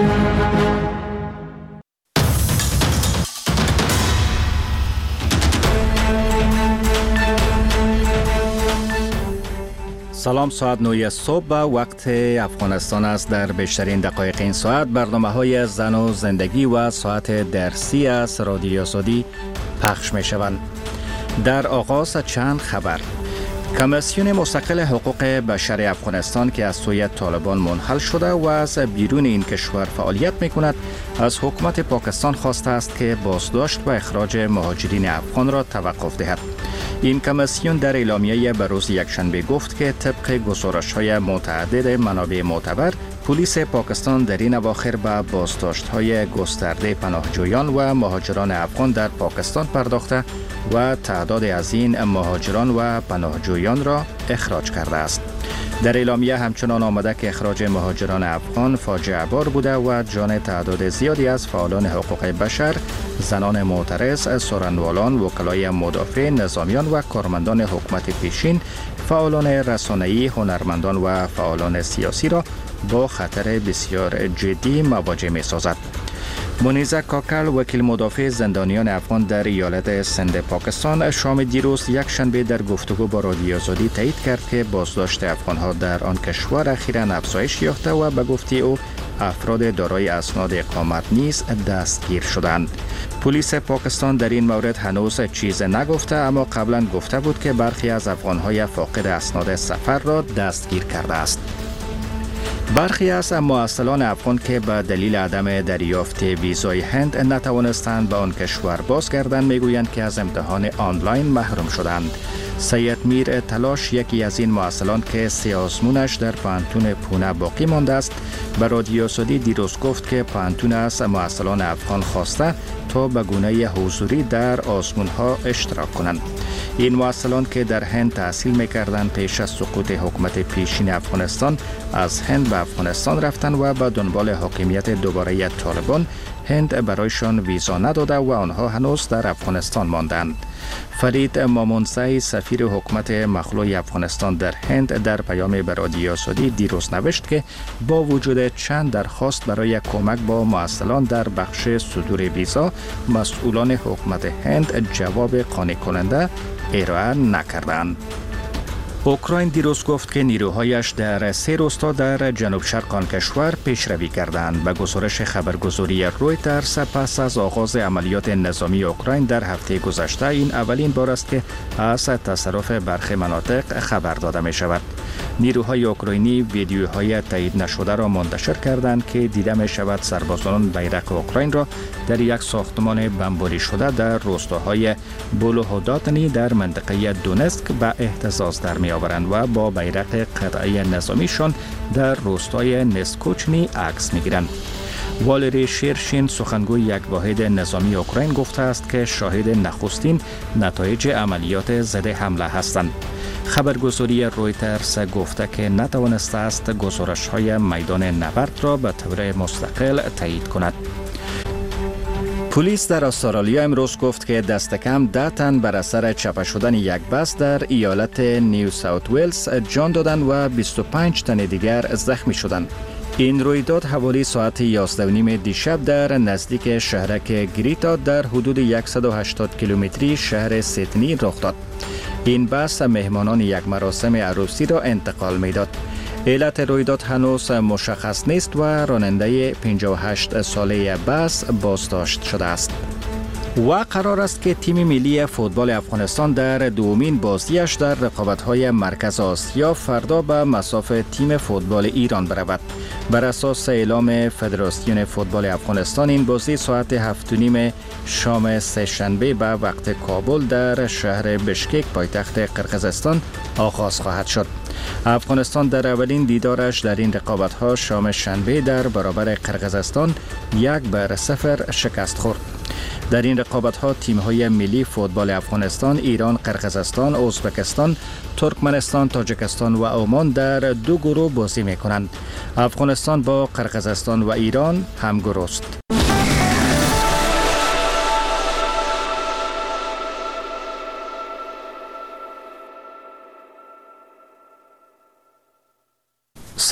سلام، ساعت 9 صبح و وقت افغانستان است. در بیشترین دقایق این ساعت برنامه‌های زن و زندگی و ساعت درسی از رادیو آزادی پخش می شوند. در آغاز چند خبر. کمیسیون مستقل حقوق بشر افغانستان که از سوی طالبان منحل شده و از بیرون این کشور فعالیت می کند، از حکومت پاکستان خواسته است که بازداشت و اخراج مهاجرین افغان را توقف دهد. این کمیسیون در اعلامیه به روز یکشنبه گفت که طبق گزارش‌های متعدد منابع معتبر، پلیس پاکستان در این اواخر به بازداشت‌های گسترده پناهجویان و مهاجران افغان در پاکستان پرداخته و تعداد از این مهاجران و پناهجویان را اخراج کرده است. در اعلامیه همچنان آمده که اخراج مهاجران افغان فاجعه بار بوده و جان تعداد زیادی از فعالان حقوق بشر، زنان معترض، سخنرانان، وکلای مدافع، نظامیان و کارمندان حکومت پیشین، فعالان رسانه‌ای، هنرمندان و فعالان سیاسی را با خطر بسیار جدی مواجه می‌سازد. منیزه کاکل، وکیل مدافع زندانیان افغان در ایالت سند پاکستان، شام دیروز یک شنبه در گفتگو با رادیو آزادی تایید کرد که بازداشت افغان‌ها در آن کشور اخیراً افزایش یافته و به گفته او افراد دارای اسناد اقامت نیز دستگیر شدند. پلیس پاکستان در این مورد هنوز چیز نگفته، اما قبلا گفته بود که برخی از افغان‌های فاقد اسناد سفر را دستگیر کرده است. برخی از معسلان افغان که به دلیل عدم دریافت ویزای هند نتوانستند به آن کشور بازگردند میگویند که از امتحان آنلاین محروم شدند. سید میر تلاش، یکی از این معسلان که سیاسمونش در پانتون پونه باقی مانده است، به رادیو آزادی دیروز گفت که پانتون از معسلان افغان خواسته تا به گونه حضوری در آزمون‌ها اشتراک کنند. این معسلان که در هند تحصیل می‌کردند پیش از سقوط حکومت پیشین افغانستان از هند به افغانستان رفتند و به دنبال حاکمیت دوباره طالبان هند برایشان ویزا نداده و آنها هنوز در افغانستان ماندند. فرید مامونزی، سفیر حکومت مخلوع افغانستان در هند، در پیام به رادیو آزادی دیروز نوشت که با وجود چند درخواست برای کمک با معسلان در بخش صدور ویزا، مسئولان حکومت هند جواب قانع کننده ارائه نکردند. اوکراین دیروز گفت که نیروهایش در 3 روستا در جنوب شرق آن کشور پیشروی کردند. به گزارش خبرگزاری رویترز، پس از آغاز عملیات نظامی اوکراین در هفته گذشته، این اولین بار است که از تصرف برخی مناطق خبر داده می شود. نیروهای اوکراینی ویدیوهای تایید نشده را منتشر کردند که دیده می شود سربازان بیرق اوکراین را در یک ساختمان بمباری شده در روستاهای بولوهوداتنی در منطقه دونسک به اهتزاز در می آورند و با بیرق قطعه نظامیشان در روستای نسکوچنی عکس می گیرند. والری شیرشین، سخنگوی یک واحد نظامی اوکراین، گفته است که شاهد نخستین نتایج عملیات ضد حمله هستند. خبرگزاری رویترز گفته که نتوانسته است گزارش‌های میدان نبرد را به طور مستقل تایید کند. پلیس در استرالیا امروز گفت که دست کم 10 تن بر اثر چپه شدن یک بس در ایالت نیو ساوت ویلز جان دادند و 25 تن دیگر زخمی شدند. این رویداد حوالی ساعت 11:30 دیشب در نزدیک شهرک گریتا در حدود 180 کیلومتری شهر سیدنی رخ داد. این بس مهمانان یک مراسم عروسی را انتقال می‌داد. علت رویداد هنوز مشخص نیست و راننده 58 ساله بس بازداشت شده است. و قرار است که تیم ملی فوتبال افغانستان در دومین بازیش در رقابت‌های مرکز آسیا فردا به مصاف تیم فوتبال ایران برود. بر اساس اعلام فدراسیون فوتبال افغانستان، این بازی ساعت 7:30 شام سه‌شنبه به وقت کابل در شهر بشکک پایتخت قرقیزستان آغاز خواهد شد. افغانستان در اولین دیدارش در این رقابت‌ها شام شنبه در برابر قرقیزستان 1-0 شکست خورد. در این رقابت‌ها تیم‌های ملی فوتبال افغانستان، ایران، قرقیزستان، ازبکستان، ترکمنستان، تاجیکستان و عمان در 2 گروه بازی می‌کنند. افغانستان با قرقیزستان و ایران همگروه است.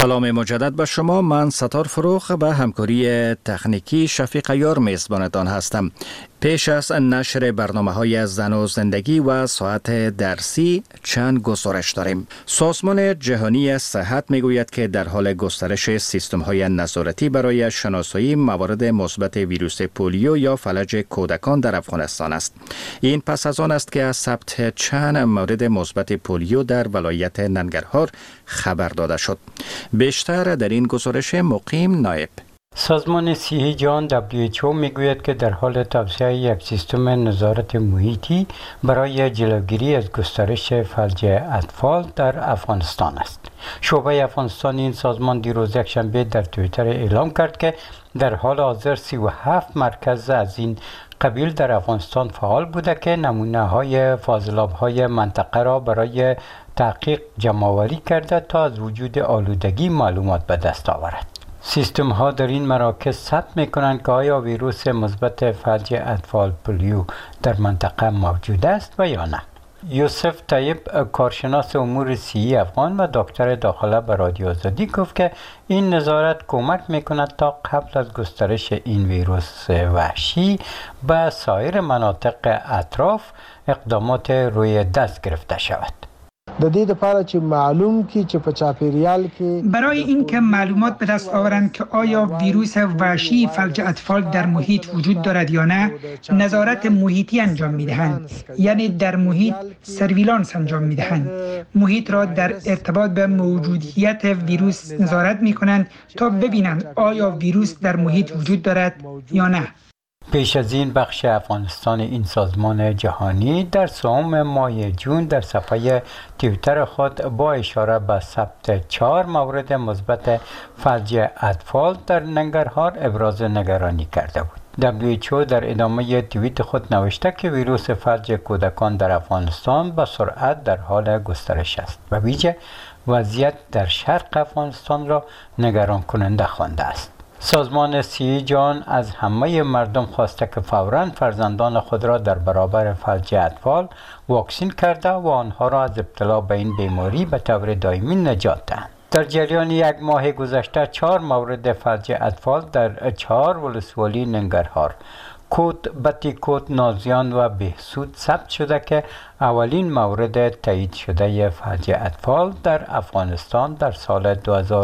سلام مجدد به شما. من ستار فروخ به همکاری تکنیکی شفیق یار میزبانتان هستم. پیش از نشر برنامه‌های زن و زندگی و ساعت درسی چند گزارش داریم. سازمان جهانی صحت میگوید که در حال گسترش سیستم‌های نظارتی برای شناسایی موارد مثبت ویروس پولیو یا فلج کودکان در افغانستان است. این پس از آن است که از ثبت چند مورد مثبت پولیو در ولایت ننگرهار خبر داده شد. بیشتر در این گزارش مقیم نایب. سازمان صحت جهان WHO میگوید که در حال توسعه یک سیستم نظارت محیطی برای جلوگیری از گسترش فلج اطفال در افغانستان است. شعبه افغانستان این سازمان دیروز یکشنبه در توییتر اعلام کرد که در حال حاضر 37 مرکز از این قبیل در افغانستان فعال بوده که نمونه‌های فاضلاب‌های منطقه را برای تحقیق جمع‌آوری کرده تا از وجود آلودگی معلومات به دست آورد. سیستم ها در این مراکز ثبت می کنند که آیا ویروس مثبت فلج اطفال پولیو در منطقه موجود است و یا نه. یوسف طیب، کارشناس امور صحی افغان و دکتر داخله به رادیو آزادی گفت که این نظارت کمک می کند تا قبل از گسترش این ویروس وحشی به سایر مناطق اطراف اقدامات روی دست گرفته شود. د دې لپاره چې معلوم کی چې په چاپیریال کې برای اینکه معلومات به دست آورند که آیا ویروس وحشی فلج اطفال در محیط وجود دارد یا نه، نظارت محیطی انجام می‌دهند، یعنی در محیط سرویلانس انجام می‌دهند. محیط را در ارتباط به موجودیت ویروس نظارت می‌کنند تا ببینند آیا ویروس در محیط وجود دارد یا نه. پیش از این بخش افغانستان این سازمان جهانی در سوم ماه جون در صفحه توییتر خود با اشاره به ثبت 4 مورد مثبت فلج اطفال در ننگرهار ابراز نگرانی کرده بود. WHO در ادامه توییت خود نوشته که ویروس فلج کودکان در افغانستان به سرعت در حال گسترش است و ویژه وضعیت در شرق افغانستان را نگران کننده خوانده است. سازمان صحت جهان از همه مردم خواسته که فوراً فرزندان خود را در برابر فلج اطفال واکسین کرده و آنها را از ابتلا به این بیماری به طور دائمی نجات دهند. در جریان یک ماه گذشته 4 مورد فلج اطفال در 4 ولسوالی ننگرهار، کوت، بتی کوت، نازیان و بهسود ثبت شده که اولین مورد تایید شده فلج اطفال در افغانستان در سال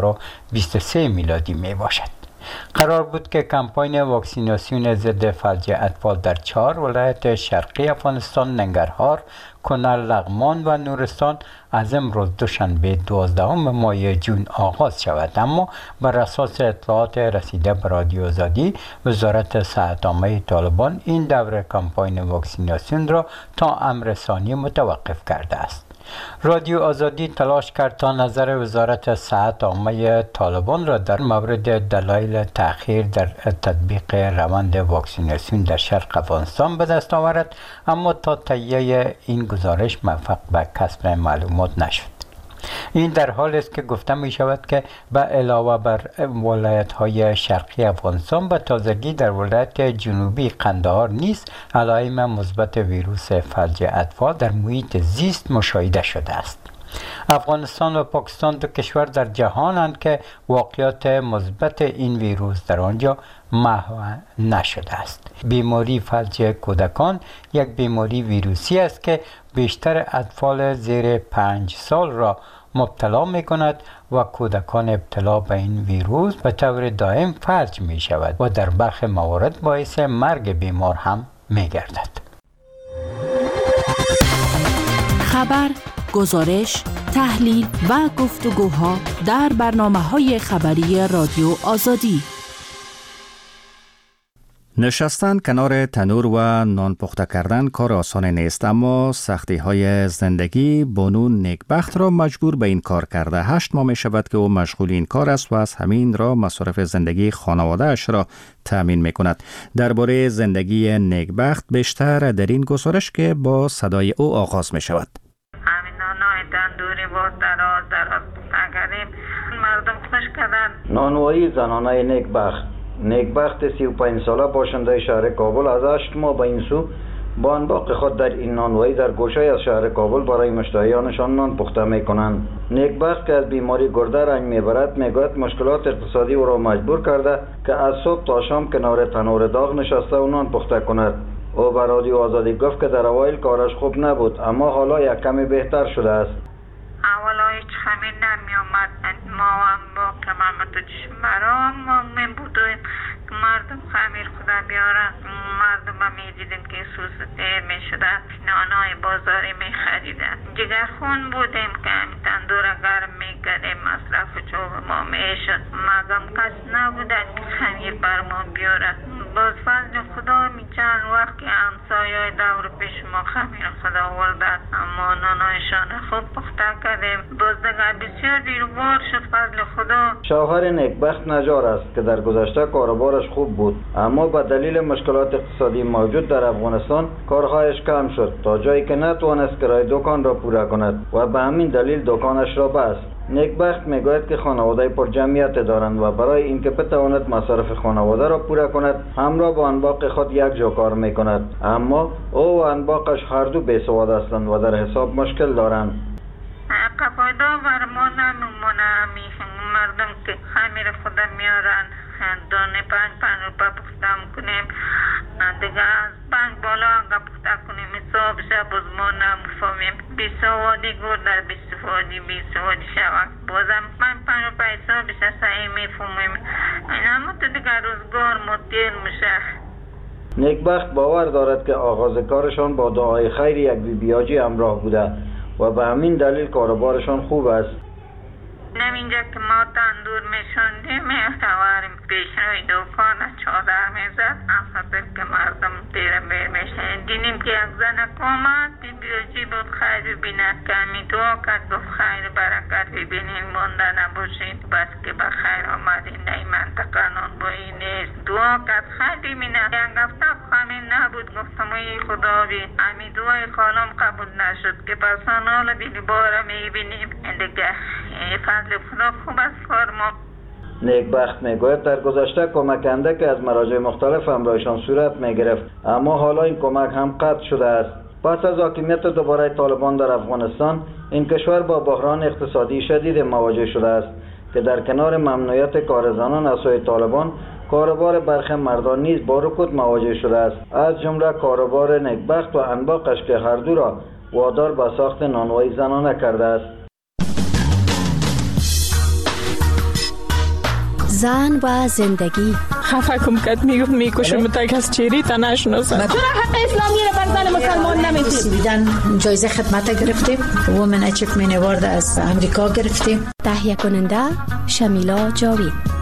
2023 میلادی می باشد. قرار بود که کمپاین واکسیناسیون ضد فلج اطفال در 4 ولایت شرقی افغانستان ننگرهار، کنر، لغمان و نورستان از امروز دوشنبه 12 ماه جون آغاز شود، اما بر اساس اطلاعات رسیده به رادیو آزادی وزارت صحت عامه طالبان این دوره کمپاین واکسیناسیون را تا امر ثانی متوقف کرده است. رادیو آزادی تلاش کرد تا نظر وزارت صحت عامه طالبان را در مورد دلایل تأخیر در تطبیق روند واکسیناسیون در شرق افغانستان به دست آورد، اما تا تهیه این گزارش موفق به کسب معلومات نشد. این در حالی است که گفته می شود که به علاوه بر ولایت‌های شرقی افغانستان به تازگی در ولایت جنوبی قندهار نیز علائم مثبت ویروس فلج اطفال در محیط زیست مشاهده شده است. افغانستان و پاکستان دو کشور در جهانند که واقعیت مثبت این ویروس در آنجا محو نشده است. بیماری فلج کودکان یک بیماری ویروسی است که بیشتر اطفال زیر 5 سال را مبتلا می کند و کودکان ابتلا به این ویروس به طور دائم فلج می شود و در برخی موارد باعث مرگ بیمار هم می گردد. خبر، گزارش، تحلیل و گفتگوها در برنامه‌های خبری رادیو آزادی. نشستن کنار تنور و نان پخته کردن کار آسان نیست، اما سختی های زندگی بانو نیکبخت را مجبور به این کار کرده. 8 ماه می شود که او مشغول این کار است و از همین را مصارف زندگی خانواده اش را تأمین می کند. درباره زندگی نیکبخت بیشتر در این گزارش که با صدای او آغاز می شود. همین نانای تندوری با دراز تکریم مردم خوش کردن. نانوایی زنانه نیکبخت 35 ساله باشنده شهر کابل از 8 ماه به این سو بانباق خود در این نانوایی در گوشه از شهر کابل برای مشتریانشان نان پخته میکنند. نیکبخت که از بیماری گرده رنج میبرد میگوید مشکلات اقتصادی او را مجبور کرده که از صبح تا شام کنار تنور داغ نشسته و نان پخته کند. او به رادیو آزادی گفت که در اوایل کارش خوب نبود اما حالا یک کمی بهتر شده است. اولا هیچ خمیر نمی آمد. ما هم با کمامت و چشمرام می بودیم مردم خمیر خدا بیارن. مردم هم می دیدیم که سوز دیر می شده. نانای بازاری می خریدن. جگر خون بودیم که همین تندور گرم می کردیم. مصرف چوب ما می شد. مگم کس نبوده که خمیر بر ما بیاره. باز فضل خدا می چند وقت که همسایه دور پیش ما خمیر خدا وردن اما نانایشان خوب پخته کردیم. باز دیگر بسیار دیروبار شد فضل خدا. شوهر نیکبخت نجار است که در گذشته کاروبارش خوب بود اما به دلیل مشکلات اقتصادی موجود در افغانستان کارهایش کم شد تا جایی که نتوانست کرایه دکان را پوره کند و به همین دلیل دکانش را بست. نیکبخت میگوید که خانواده پر جمعیت دارند و برای اینکه بتواند مصارف خانواده را پوره کند همراه با انباق خود یک جا کار میکند اما او و انباقش هر دو بیسواد هستند و در حساب مشکل دارند. قفایدا بر ما نمیمونه. مردم که خمیر خدا میارن دانه 5 روپه پخته میکنیم دیگه از 5 بالا انگه پخته کنیم حساب شب باز ما نمیفهمیم. بیسوادی گور در بیسوادی شود بازم 5 روپه حساب بشه صحیح میفهمیم. اما تو دیگه روزگار مدیر میشه. نیکبخت باور دارد که آغاز کارشان با دعای خیر یک بیاجی همراه بوده و به همین دلیل کاروبارشان خوب است. اینجا که ما تندور میشوندیم میتواریم پیش روی دکان چادر میزد افضل که مردم دیره بیر میشن. دیدیم که یک زن کامد بیاجی بود خیر ببینه که همی دعا کرد گفت خیر برکت ببینین مونده نباشید بس که به خیر آمدین در این منطقه نان بایی نیست. دعا کرد خیر ببینه یک هفته خمین نبود گفتم ای خدا بی همی دعای خالم قبول نشد که پسان حالا دیدی باره میبینیم دیگه فضل خدا خوب است کار ما. نیکبخت میگوید در گذشته کمک اندکی از مراجع مختلف همراهشان صورت میگرفت اما حالا این کمک هم قطع شده است. پس از حاکمیت دوباره طالبان در افغانستان این کشور با بحران اقتصادی شدید مواجه شده است که در کنار ممنوعیت کار زنان از سوی طالبان کاروبار برخی مردان نیز با رکود مواجه شده است از جمله کاروبار نیکبخت و انباقش که هر دو را وادار به ساخت نانوایی زنانه کرده است. زن و زندگی خفه کم کد میگفت میکشم تا از چیری تا نشناسم. چرا حق اسلامی رو بر زن مسلمان نمیدید؟ جایزه خدمت گرفتیم. وومن اچیومنت اوارد از امریکا گرفتیم. تهیه کننده شمیلا جاوید.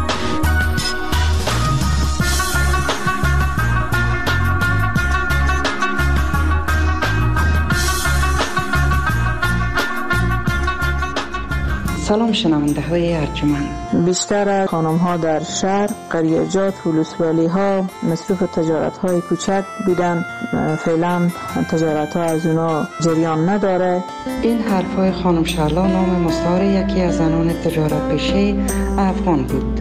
سلام شنونده های ارجمند. بیشتر خانم ها در شهر قریجات و لسوالی ها مصروف تجارت های کوچک بودن. فعلا تجارت ها از اونا جریان نداره. این حرف های خانم شهلا نام مستعار یکی از زنان تجارت پیشه افغان بود.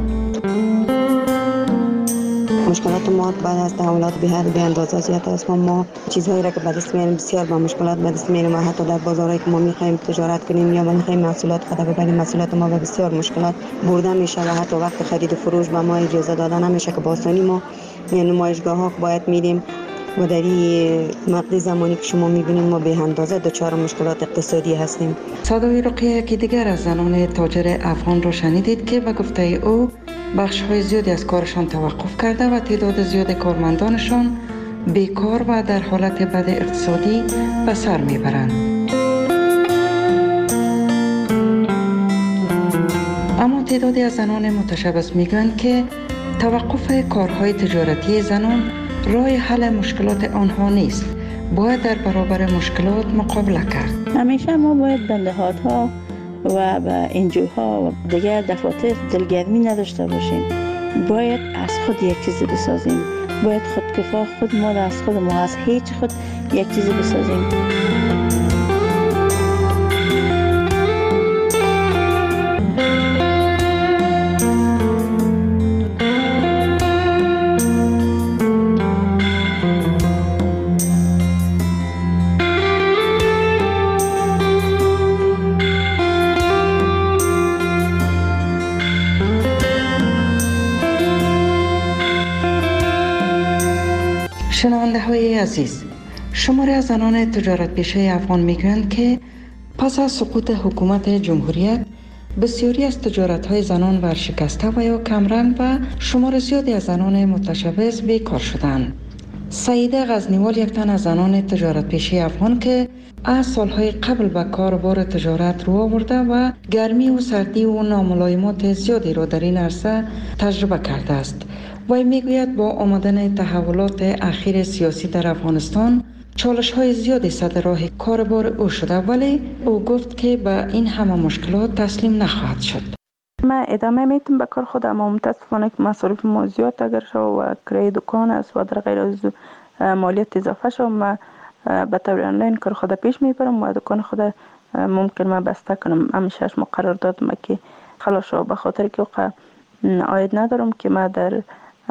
مشکلات ما بعد از تحولات به اندازه زیاد است. ما چیزهایی را که به دست میاریم بسیار با مشکلات به دست میاریم و حتی در بازارهایی که ما میخوایم تجارت کنیم یا میخوایم محصولات خود ببریم محصولات ما به بسیار مشکلات برده میشه و حتی وقت خرید و فروش به ما اجازه داده نمیشه که با آسانی ما نمایشگاه ها باید میریم و در این مقطع زمانی که شما میبینید ما به اندازه دچار مشکلات اقتصادی هستیم. صدای رقیه یکی دیگر از زنان تاجر افغان را شنیدید که به گفته او بخش‌های زیادی از کارشان توقف کرده و تعداد زیاد کارمندانشان بیکار و در حالت بد اقتصادی به سر میبرند. اما تعدادی از زنان متشبث میگن که توقف کارهای تجارتی زنان راه حل مشکلات آنها نیست. باید در برابر مشکلات مقابله کرد. همیشه ما باید به نهادها و به انجوها و دیگر دفاتر دلگرمی نداشته باشیم. باید از خود یک چیزی بسازیم. باید خودکفا خود ما از خود ما از هیچ خود یک چیزی بسازیم. شنونده های عزیز، شماری از زنان تجارت پیشه افغان میگویند که پس از سقوط حکومت جمهوریت بسیاری از تجارت های زنان ورشکسته و یا کمرنگ و شمار زیادی از زنان متشبث بیکار شدند. سعیده غزنیوال یک تن از زنان تجارت پیشه افغان که از سالهای قبل به کاروبار تجارت رو آورده و گرمی و سردی و ناملایمات زیادی را در این عرصه تجربه کرده است. وی میگوید با آمدن تحولات اخیر سیاسی در افغانستان چالش های زیادی سر راه کاروبار او شده، ولی او گفت که به این همه مشکلات تسلیم نخواهد شد. من ادامه میتونم به کار خودم، اما متاسفانه که مصارف ما زیاد اگر شد و کرایه دکان است و در غیر از مالیات اضافه شد، من به طور آنلاین کار خود پیش میبرم و دکان خود ممکن من بسته کنم. همیشه ما قرار دادم که خلاص شد، به خاطر که عاید ندارم که من در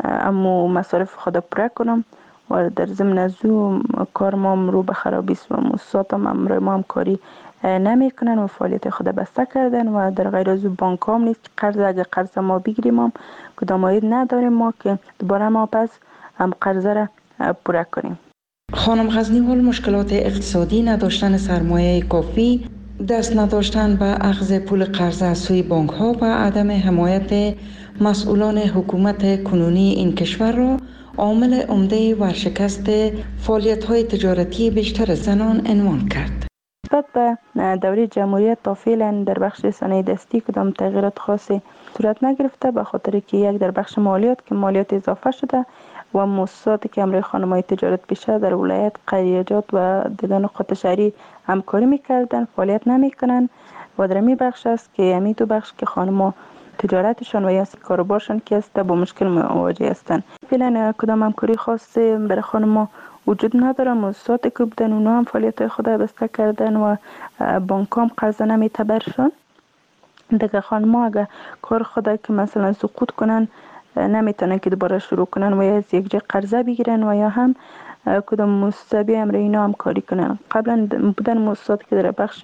امو مصارف خود پره کنم و در ضمن از او کار ما رو به خرابی است و مؤسسات ما هم کاری نمی کنن و فعالیت خود بسته کردن و در غیر از او بانک هم نیست که اگه قرض ما بگیریم هم کدام عاید نداریم ما که دوباره ما پس هم قرض را پوره کنیم. خانم غزنیوال مشکلات اقتصادی، نداشتن سرمایه کافی، دست نداشتن به اخذ پول قرض از سوی بانک ها و عدم حمایت مسئولان حکومت کنونی این کشور را عامل عمده ورشکست فعالیت های تجارتی بیشتر زنان عنوان کرد. نسبت به دوره جمهوریت تا فعلا در بخش صنایع دستی کدام تغییرات خاصی صورت نگرفته، به خاطر که یک در بخش مالیات که مالیات اضافه شده و مؤسساتی که همراه خانم‌های تجارت پیشه در ولایت، قریجات و دیگر نقاط شهری همکاری میکردن فعالیت نمیکنن و در می بخش است که همین دو بخش که خانم‌ها تجارتشان و یا کاروبارشان که است با مشکل مواجه هستند. فعلا کدام همکاری خاصی برای خانم‌ها وجود نداره. مؤسساتی که بودن اونا هم فعالیت خود بسته کردن و بانک هم قرض نمیتبرشون. دیگه خانم‌ها اگر کار خود که مثلا سقوط کنن نمیتونن که دوباره شروع کنن و یا از یک جای قرضه بگیرن و یا هم کدام مؤسسه بیام روی اینا هم کاری کنن. قبلا بودن مؤسساتی که در بخش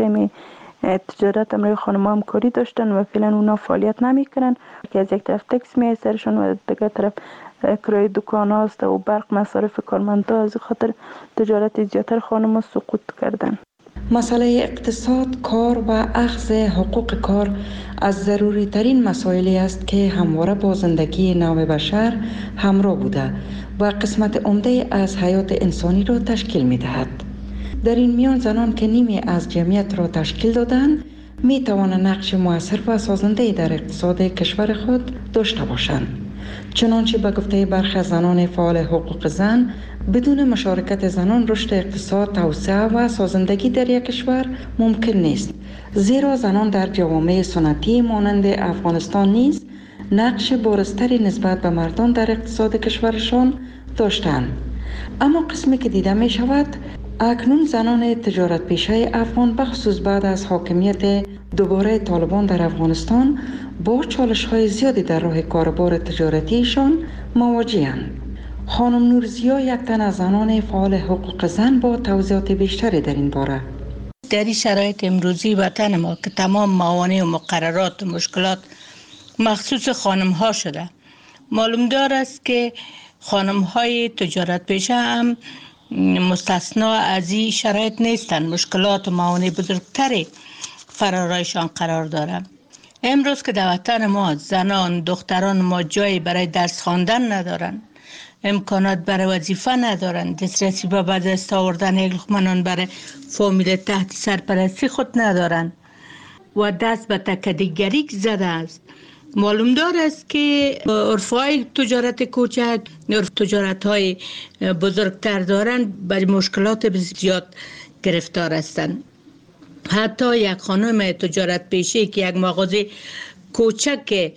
تجارت امروی خانم هم کاری داشتن و فعلا اونا فعالیت نمیکنن که از یک طرف تکس می سرشون و دیگر طرف کرایه دکان هاست و برق مصارف کارمندا، از خاطر تجارت زیادتر خانم ها سقوط کردن. مسئله اقتصاد، کار و اخذ حقوق کار از ضروری ترین مسائلی است که همواره با زندگی نوع بشر همراه بوده و قسمت عمده از حیات انسانی را تشکیل می دهد. در این میان زنان که نیمی از جمعیت را تشکیل دادند می توانند نقش مؤثر و سازنده در اقتصاد کشور خود داشته باشند. چنانچه به گفته برخی از زنان فعال حقوق زن، بدون مشارکت زنان رشد اقتصاد، توسعه و سازندگی در یک کشور ممکن نیست، زیرا زنان در جوامع سنتی مانند افغانستان نیز نقش بارزتری نسبت به مردان در اقتصاد کشورشان داشتند. اما قسمی که دیده می شود اکنون زنان تجارت پیشه افغان بخصوص بعد از حاکمیت دوباره طالبان در افغانستان با چالش‌های زیادی در راه کاروبار تجارتیشان مواجه‌اند. خانم نورزیا یک تن از زنان فعال حقوق زن با توضیحات بیشتری در این باره. در این شرایط امروزی وطن ما که تمام موانع و مقررات و مشکلات مخصوص خانم ها شده، معلوم دار است که خانم های تجارت پیشه هم مستثنا از این شرایط نیستند. مشکلات و موانع بزرگتری فرارایشان قرار دارند. امروز که در وطن ما زنان، دختران ما جایی برای درس خواندن ندارند، امکانات برای وظیفه ندارند، دسترسی به دست آوردن یک لقمه نان برای فامیل تحت سرپرستی خود ندارند و دست به تکدیگری زده است. معلوم دار است که عرفهای تجارت کوچک، عرف تجارت های بزرگتر دارند، برای مشکلات زیاد گرفتار هستند. حتی یک خانم تجارت پیشه که یک مغازه کوچک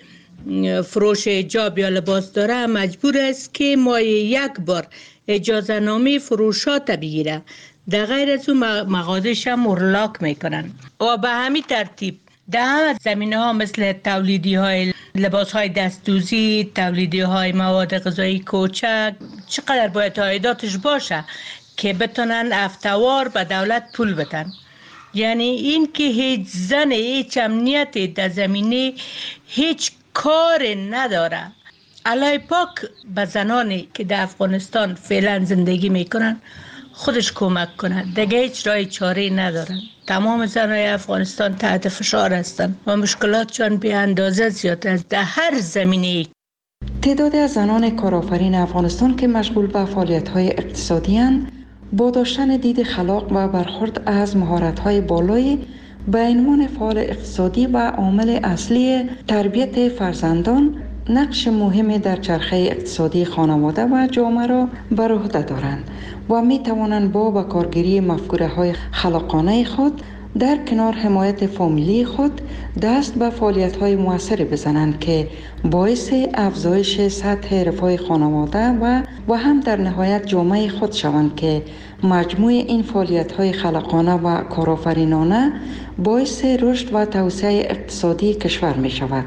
فروش حجاب یا لباس داره مجبور است که ماهی یک بار اجازه نامه فروشات بگیره، در غیر از اون مغازه‌ش هم اغلاق میکنن. و به همین ترتیب در همه زمینه ها مثل تولیدی های لباس های دستدوزی، تولیدی های مواد غذایی کوچک، چقدر باید عایداتش باشه که بتونن هفته‌وار به دولت پول بدن. یعنی این که هیچ زن هیچ امنیتی در زمینه هیچ کار نداره الله پاک به زنانی که در افغانستان فعلا زندگی میکنن خودش کمک کنه. دیگه هیچ راه چاره ندارن. تمام زنای افغانستان تحت فشار هستند و مشکلاتشان به اندازه زیاد است در هر زمینه‌ای. تعدادی از زنان کارآفرین افغانستان که مشغول به فعالیت‌های اقتصادی اند، با داشتن دید خلاق و برخورد از مهارت‌های بالایی به عنوان فعال اقتصادی و عامل اصلی تربیت فرزندان نقش مهمی در چرخه اقتصادی خانواده و جامعه را بر عهده دارند و می توانند با بکارگیری مفکوره‌های خلاقانه خود در کنار حمایت فامیلی خود دست به فعالیت‌های موثری بزنند که باعث افزایش سطح رفاه خانواده و هم در نهایت جامعه خود شوند که مجموع این فعالیت‌های خلاقانه و کارآفرینانه باعث رشد و توسعه اقتصادی کشور می شود.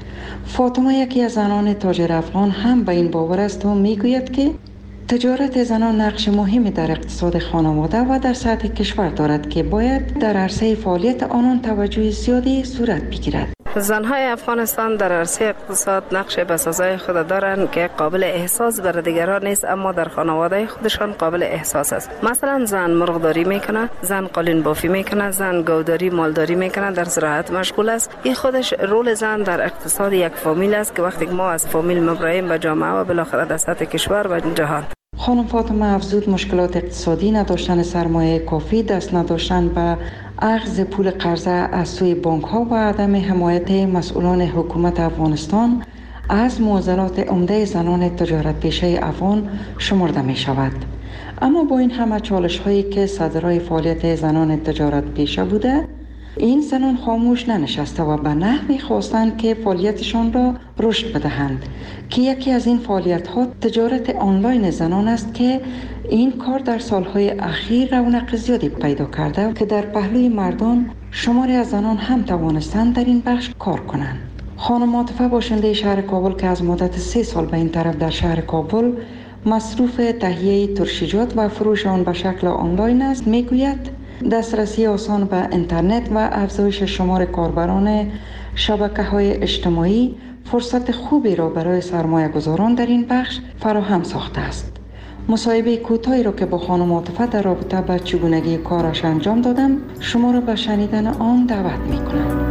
فاطمه یکی از زنان تاجر افغان هم به این باور است و می گوید که تجارت زنان نقش مهمی در اقتصاد خانواده و در سطح کشور دارد که باید در عرصه فعالیت آنان توجه زیادی صورت بگیرد. زنهای افغانستان در عرصه اقتصاد نقش بسازای خود دارند که قابل احساس بر دیگران نیست، اما در خانواده خودشان قابل احساس است. مثلا زن مرغداری میکنه، زن قالین بافی میکنه، زن گوداری مالداری میکنه، در زراعت مشغول است. این خودش رول زن در اقتصاد یک فامیل است که وقتی ما از فامیل مبراییم به جامعه و بالاخره در سطح کشور و جهان. خانم فاطمه افزود مشکلات اقتصادی، نداشتن سرمایه کافی، دست نداشتن به اخذ پول قرضه از سوی بانک ها و عدم حمایت مسئولان حکومت افغانستان از معضلات عمده زنان تجارت پیشه افغان شمرده می شود. اما با این همه چالش هایی که صدرای فعالیت زنان تجارت پیشه بوده، این زنان خاموش ننشسته و به نحوی خواستند که فعالیتشان را رشد بدهند که یکی از این فعالیت ها تجارت آنلاین زنان است که این کار در سالهای اخیر رونق زیادی پیدا کرده که در پهلوی مردان شماری از زنان هم توانستند در این بخش کار کنند. خانم عاطفه باشنده شهر کابل که از مدت 3 سال به این طرف در شهر کابل مصروف تهیه ترشیجات و فروش آن به شکل آنلاین است، میگوید دسترسی آسان به اینترنت و افزایش شمار کاربران شبکه‌های اجتماعی فرصت خوبی را برای سرمایه گذاران در این بخش فراهم ساخته است. مصاحبه کوتاهی را که با خانم عاطفه در رابطه با چگونگی کارش انجام دادم شما را به شنیدن آن دعوت می‌کنم.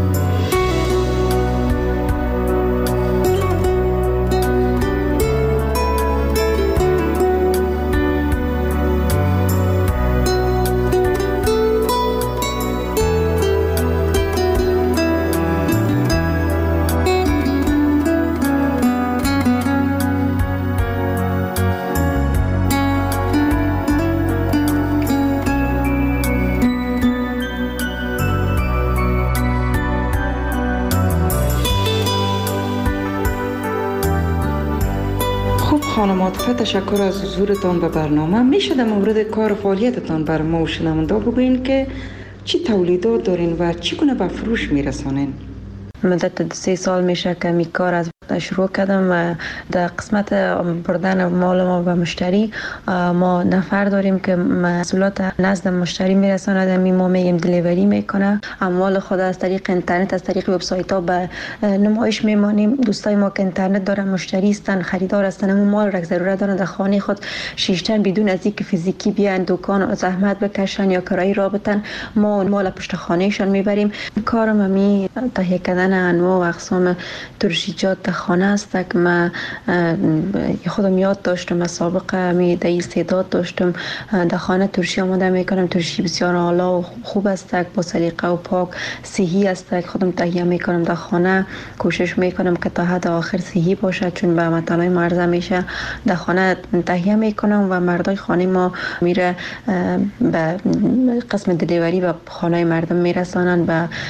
خانم عاطفه تشکر از حضورتان به برنامه. میشه در مورد کار و فعالیتتان بر ما و شنونده بگوین که چی تولیدات دارین و چگونه به فروش میرسانین؟ مدت 3 سال میشه که می کار از شروع کردم و در قسمت بردن مال ما به مشتری ما نفر داریم که محصولات نزد مشتری میرساند. ما میگیم دلیوری میکنه. اموال خود از طریق اینترنت از طریق وبسایت ها به نمایش میمانیم. دوستای ما که اینترنت دارن، مشتری هستن، خریدار هستن، اما مال را ضرورت دارن در خانه خود شیشتن بدون از اینکه فیزیکی بیان دکان زحمت بکشن یا کرایی را بدن، ما مال پشت خانهشان میبریم. کارم می تهیه کردن انواع و اقسام ترشیجات خانه است که من خودم یاد داشتم. سابقه می در استعداد داشتم در خانه ترشی آماده میکنم. ترشی بسیار عالی و خوب است، با سلیقه و پاک صحی است. خودم تهیه میکنم در خانه. کوشش میکنم که تا حد آخر صحی باشه، چون به مطالعه مرزه میشه. در خانه تهیه میکنم و مردای خانه ما میره به قسم دلیوری و خانه مردم میرسانن.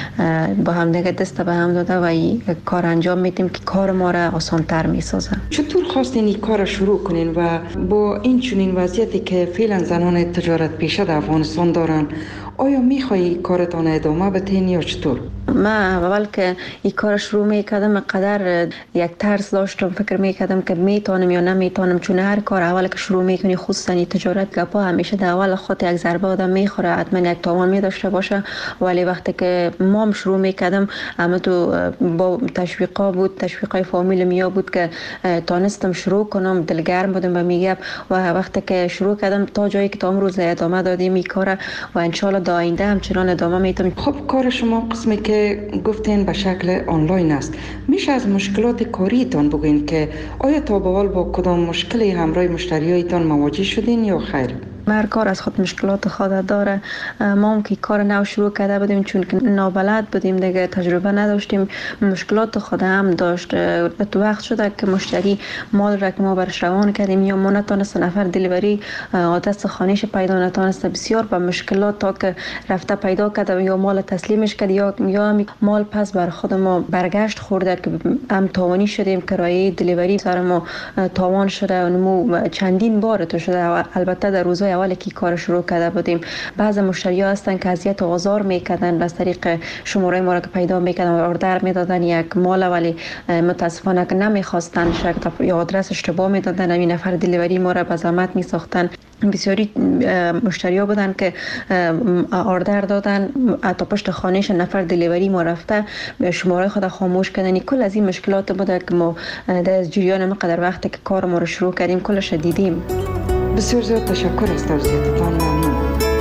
با هم دیگه دست به هم داده و کار انجام میدیم که کار ما را آسان‌تر میسازه. چطور خواستین این کار شروع کنین و با این چنین وضعیتی که فعلا زنان تجارت پیشه در افغانستان دارن، آیا میخوایی کارتان ادامه بدین یا چطور؟ من اول که این کار شروع میکردم قدر یک ترس داشتم، فکر میکردم که میتونم یا نمیتونم، چون هر کار اول که شروع میکنی خصوصا تجارت گپا همیشه در اول خود یک ضربه آدم میخوره، حتما یک تاوان میداشته باشه. ولی وقتی که مام شروع میکردم اما تو با تشویقا بود، تشویقای فامیل میا بود که تانستم شروع کنم، دلگرم بودم و میگم و وقتی که شروع کردم تا جایی که تا امروز ادامه دادیم این کار و ان شاء الله در آینده همچنان ادامه میدم. خب کار شما قسمی که گفتین به شکل آنلاین است، میشه از مشکلات کاریتان بگین که آیا تا به حال با کدام مشکلی همراه مشتریایتان مواجه شدین یا خیر؟ هر کار از خود مشکلات خود داره. ما هم که کار نو شروع کرده بودیم چون که نابلد بودیم دیگه، تجربه نداشتیم، مشکلات خود هم داشت. تو وقت شده که مشتری مال را که ما برش روان کردیم یا ما نتونست نفر دلیوری آدرس خانهش پیدا نتونست، بسیار با مشکلات تا که رفته پیدا کرده یا مال تسلیمش کرد یا مال پس بر خود ما برگشت خورده که هم تاوانی شدیم، کرایه دلیوری سر ما تاوان شده و چندین بار تو شده. البته در روزهای اولی که کار شروع کرده بودیم بعض مشتری‌ها هستن که اذیت و آزار میکردن، از طریق شماره ما را که پیدا میکردن و اوردر میدادن یک مال، ولی متاسفانه که نمیخواستن شکل یا آدرس اشتباه میدادن، این نفر دلیوری ما را به زحمت میساختن. بسیاری مشتری‌ها بودن که اوردر دادن تا پشت خانهش نفر دلیوری ما رفته شماره خود خاموش کردن. کل از این مشکلات بوده که ما در جریان مقدار وقتی که کار ما رو شروع کردیم کلش دیدیم. بسیار زیاد تشکر از توضیحاتتان، ممنون.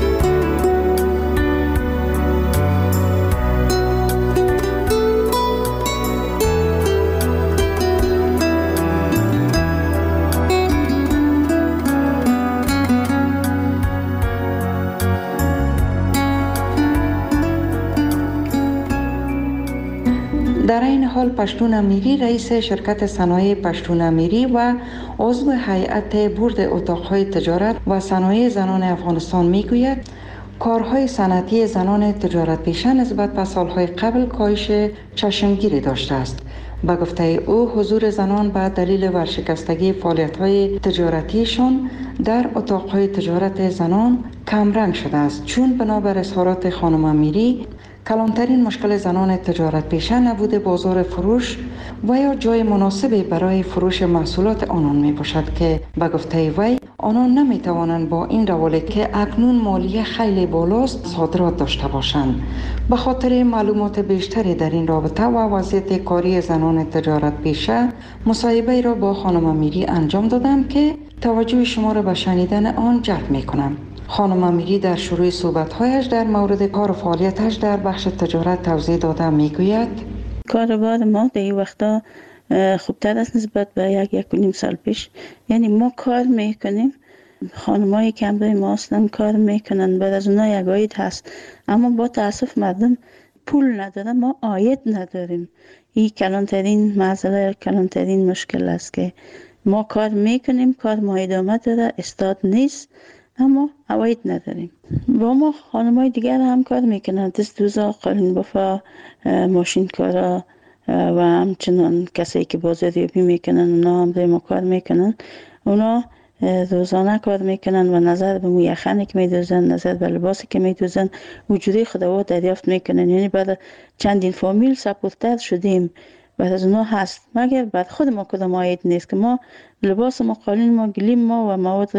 در این حال پشتون امیری رئیس شرکت صنایع پشتون امیری و عضو هیئت بورد اتاقهای تجارت و صنایع زنان افغانستان میگوید کارهای صنعتی زنان تجارت پیشه نسبت به سالهای قبل کاهش چشمگیری داشته است. به گفته او حضور زنان به دلیل ورشکستگی فعالیت‌های تجارتیشان در اتاقهای تجارت زنان کمرنگ شده است، چون بنابر اظهارات خانم امیری کلانترین مشکل زنان تجارت پیشه نبوده بازار فروش و یا جای مناسبی برای فروش محصولات آنان می باشد که به گفته وی آنان نمی توانند با این روال که اکنون مالیه خیلی بالاست صادرات داشته باشند. به خاطر معلومات بیشتری در این رابطه و وضعیت کاری زنان تجارت پیشه مصاحبه را با خانم امیری انجام دادم که توجه شما را به شنیدن آن جلب می کنم. خانم امیری در شروع صحبت‌هایش در مورد کار و فعالیتش در بخش تجارت توضیح داده میگوید کاروبار ما در این وقتا خوبتر است نسبت به یک و نیم سال پیش. یعنی ما کار میکنیم، خانمایی که همراه ما هستن کار میکنن، بعد از اونها یک عاید هست، اما با تاسف مردم پول ندارن، ما عاید نداریم. این کلانترین مسئله، کلانترین مشکل است که ما کار میکنیم، کار ما ادامه داره، استاد نیست، اما عواید نداریم. با ما خانمای دیگر هم کار میکنن، دست‌دوزا، قالین بافا، ماشین کارا و همچنان کسایی که بازاریابی میکنن اونا هم ما کار میکنن. اونا روزانه کار میکنن و نظر به مو یخنی که میدوزن، نظر به لباسی که میدوزن وجودی خودوا دریافت میکنن. یعنی بعد چندین فامیل سپورتر شدیم، بعد از اونا هست، مگر بعد خود ما کدام عاید نیست که ما لباس ما، قالین ما، گلیم ما و مواد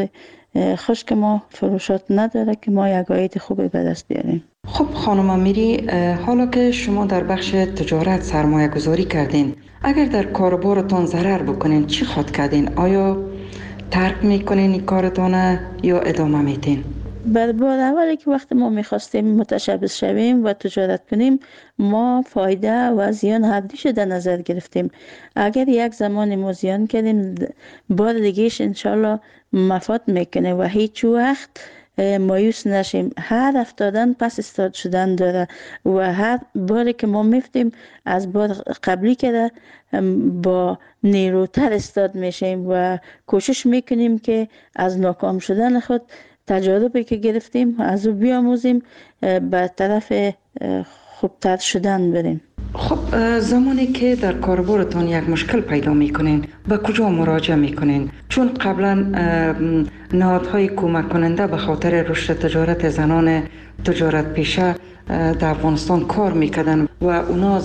خشک ما فروشات نداره که ما یک عاید خوبی به دست بیاریم. خب خانم امیری، حالا که شما در بخش تجارت سرمایه گذاری کردین، اگر در کاروبارتان ضرر بکنین چی خود کردین؟ آیا ترک میکنین این کارتان یا ادامه میتین؟ بار اولی که وقتی ما میخواستیم متشبث شویم و تجارت کنیم، ما فایده و زیان هر دوش در نظر گرفتیم. اگر یک زمان ما زیان کردیم، بار دیگهش انشالله مفاد میکنه و هیچ وقت مایوس نشیم. هر افتادن پس استاد شدن داره و هر باری که ما میفتیم از بار قبلی که با نیروتر استاد میشیم و کوشش میکنیم که از ناکام شدن خود تجربه که گرفتیم از او بیاموزیم، به طرف خوبتر شدن بریم. خب زمانی که در کاربارتان یک مشکل پیدا میکنین به کجا مراجعه میکنین؟ چون قبلا نهادهای کمک کننده به خاطر رشد تجارت زنان تجارت پیشه در افغانستان کار میکردن و اونا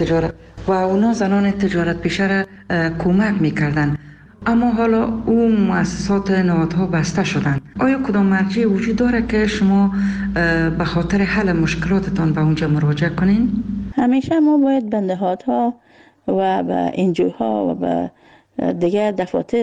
زنان تجارت پیشه را کمک میکردن، اما حالا او مؤسسات نهادها بسته شدن. آیا کدام مرجع وجود داره که شما به خاطر حل مشکلاتتان به اونجا مراجعه کنین؟ همیشه ما باید به نهادها و به انجوها و به دیگر دفاتر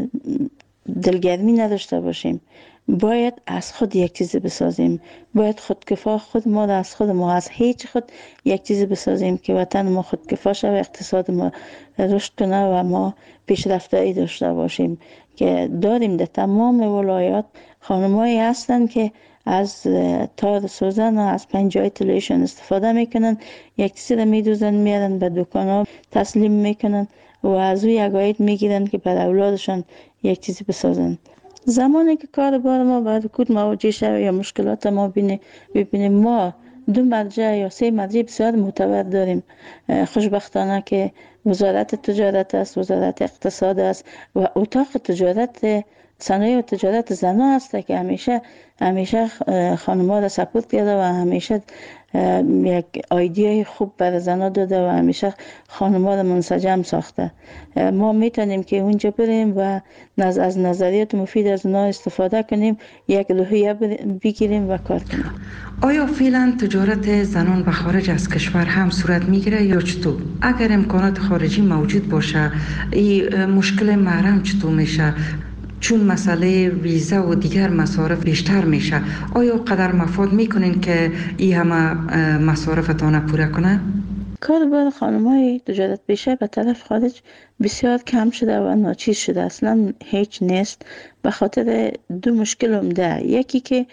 دلگرمی نداشته باشیم. باید از خود یک چیزی بسازیم، باید خودکفا خود ما از خود ما از هیچ خود یک چیزی بسازیم که وطن ما خودکفا شود، اقتصاد ما رشد کنه و ما پیشرفته‌ای داشته باشیم. که داریم در تمام ولایات خانمایی هستن که از تار سوزن و از پنجه‌های طلایشان استفاده میکنن، یک چیزی رو میدوزن میارن به دکانا تسلیم میکنن و از او یگایت میگیرن که بر اولادشان یک چیزی بسازن. زمانی که کار بار ما با رکود مواجه شد یا مشکلات ما ببینیم، ما 2 مرجع یا 3 مرجع بسیار معتبر داریم. خوشبختانه که وزارت تجارت است، وزارت اقتصاد است و اتاق تجارت صنایع و تجارت زنا است که همیشه خانم‌ها را سپورت کرده و همیشه یک ایده خوب برای زنا داده و همیشه خانم‌ها را منسجم ساخته. ما میتونیم که اونجا بریم و از نظریات مفید از اونا استفاده کنیم، یک روحیه بگیریم و کار کنیم. آیا فعلا تجارت زنان به خارج از کشور هم صورت میگیره یا چطور؟ اگر امکانات خارجی موجود باشه، این مشکل محرم چطور میشه؟ چون مسئله ویزا و دیگر مصارف بیشتر میشه، آیا قدر مفاد میکنین که این همه مصارفتان پوره کنه؟ کار خانم‌های تجارت پیشه به طرف خارج بسیار کم شده و ناچیز شده، اصلا هیچ نیست. به خاطر 2 مشکل عمده. یکی که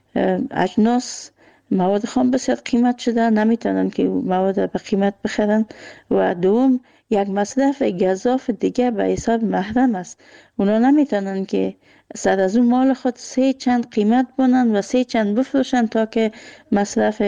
اجناس مواد خام بسیار قیمت شده، نمیتونن که مواد به قیمت بخرن، و دوم یک مصرف گزاف دیگه به حساب محرم است. اونا نمیتونن که سر از اون مال خود 3 چند قیمت بونن و 3 چند بفروشن تا که مصرف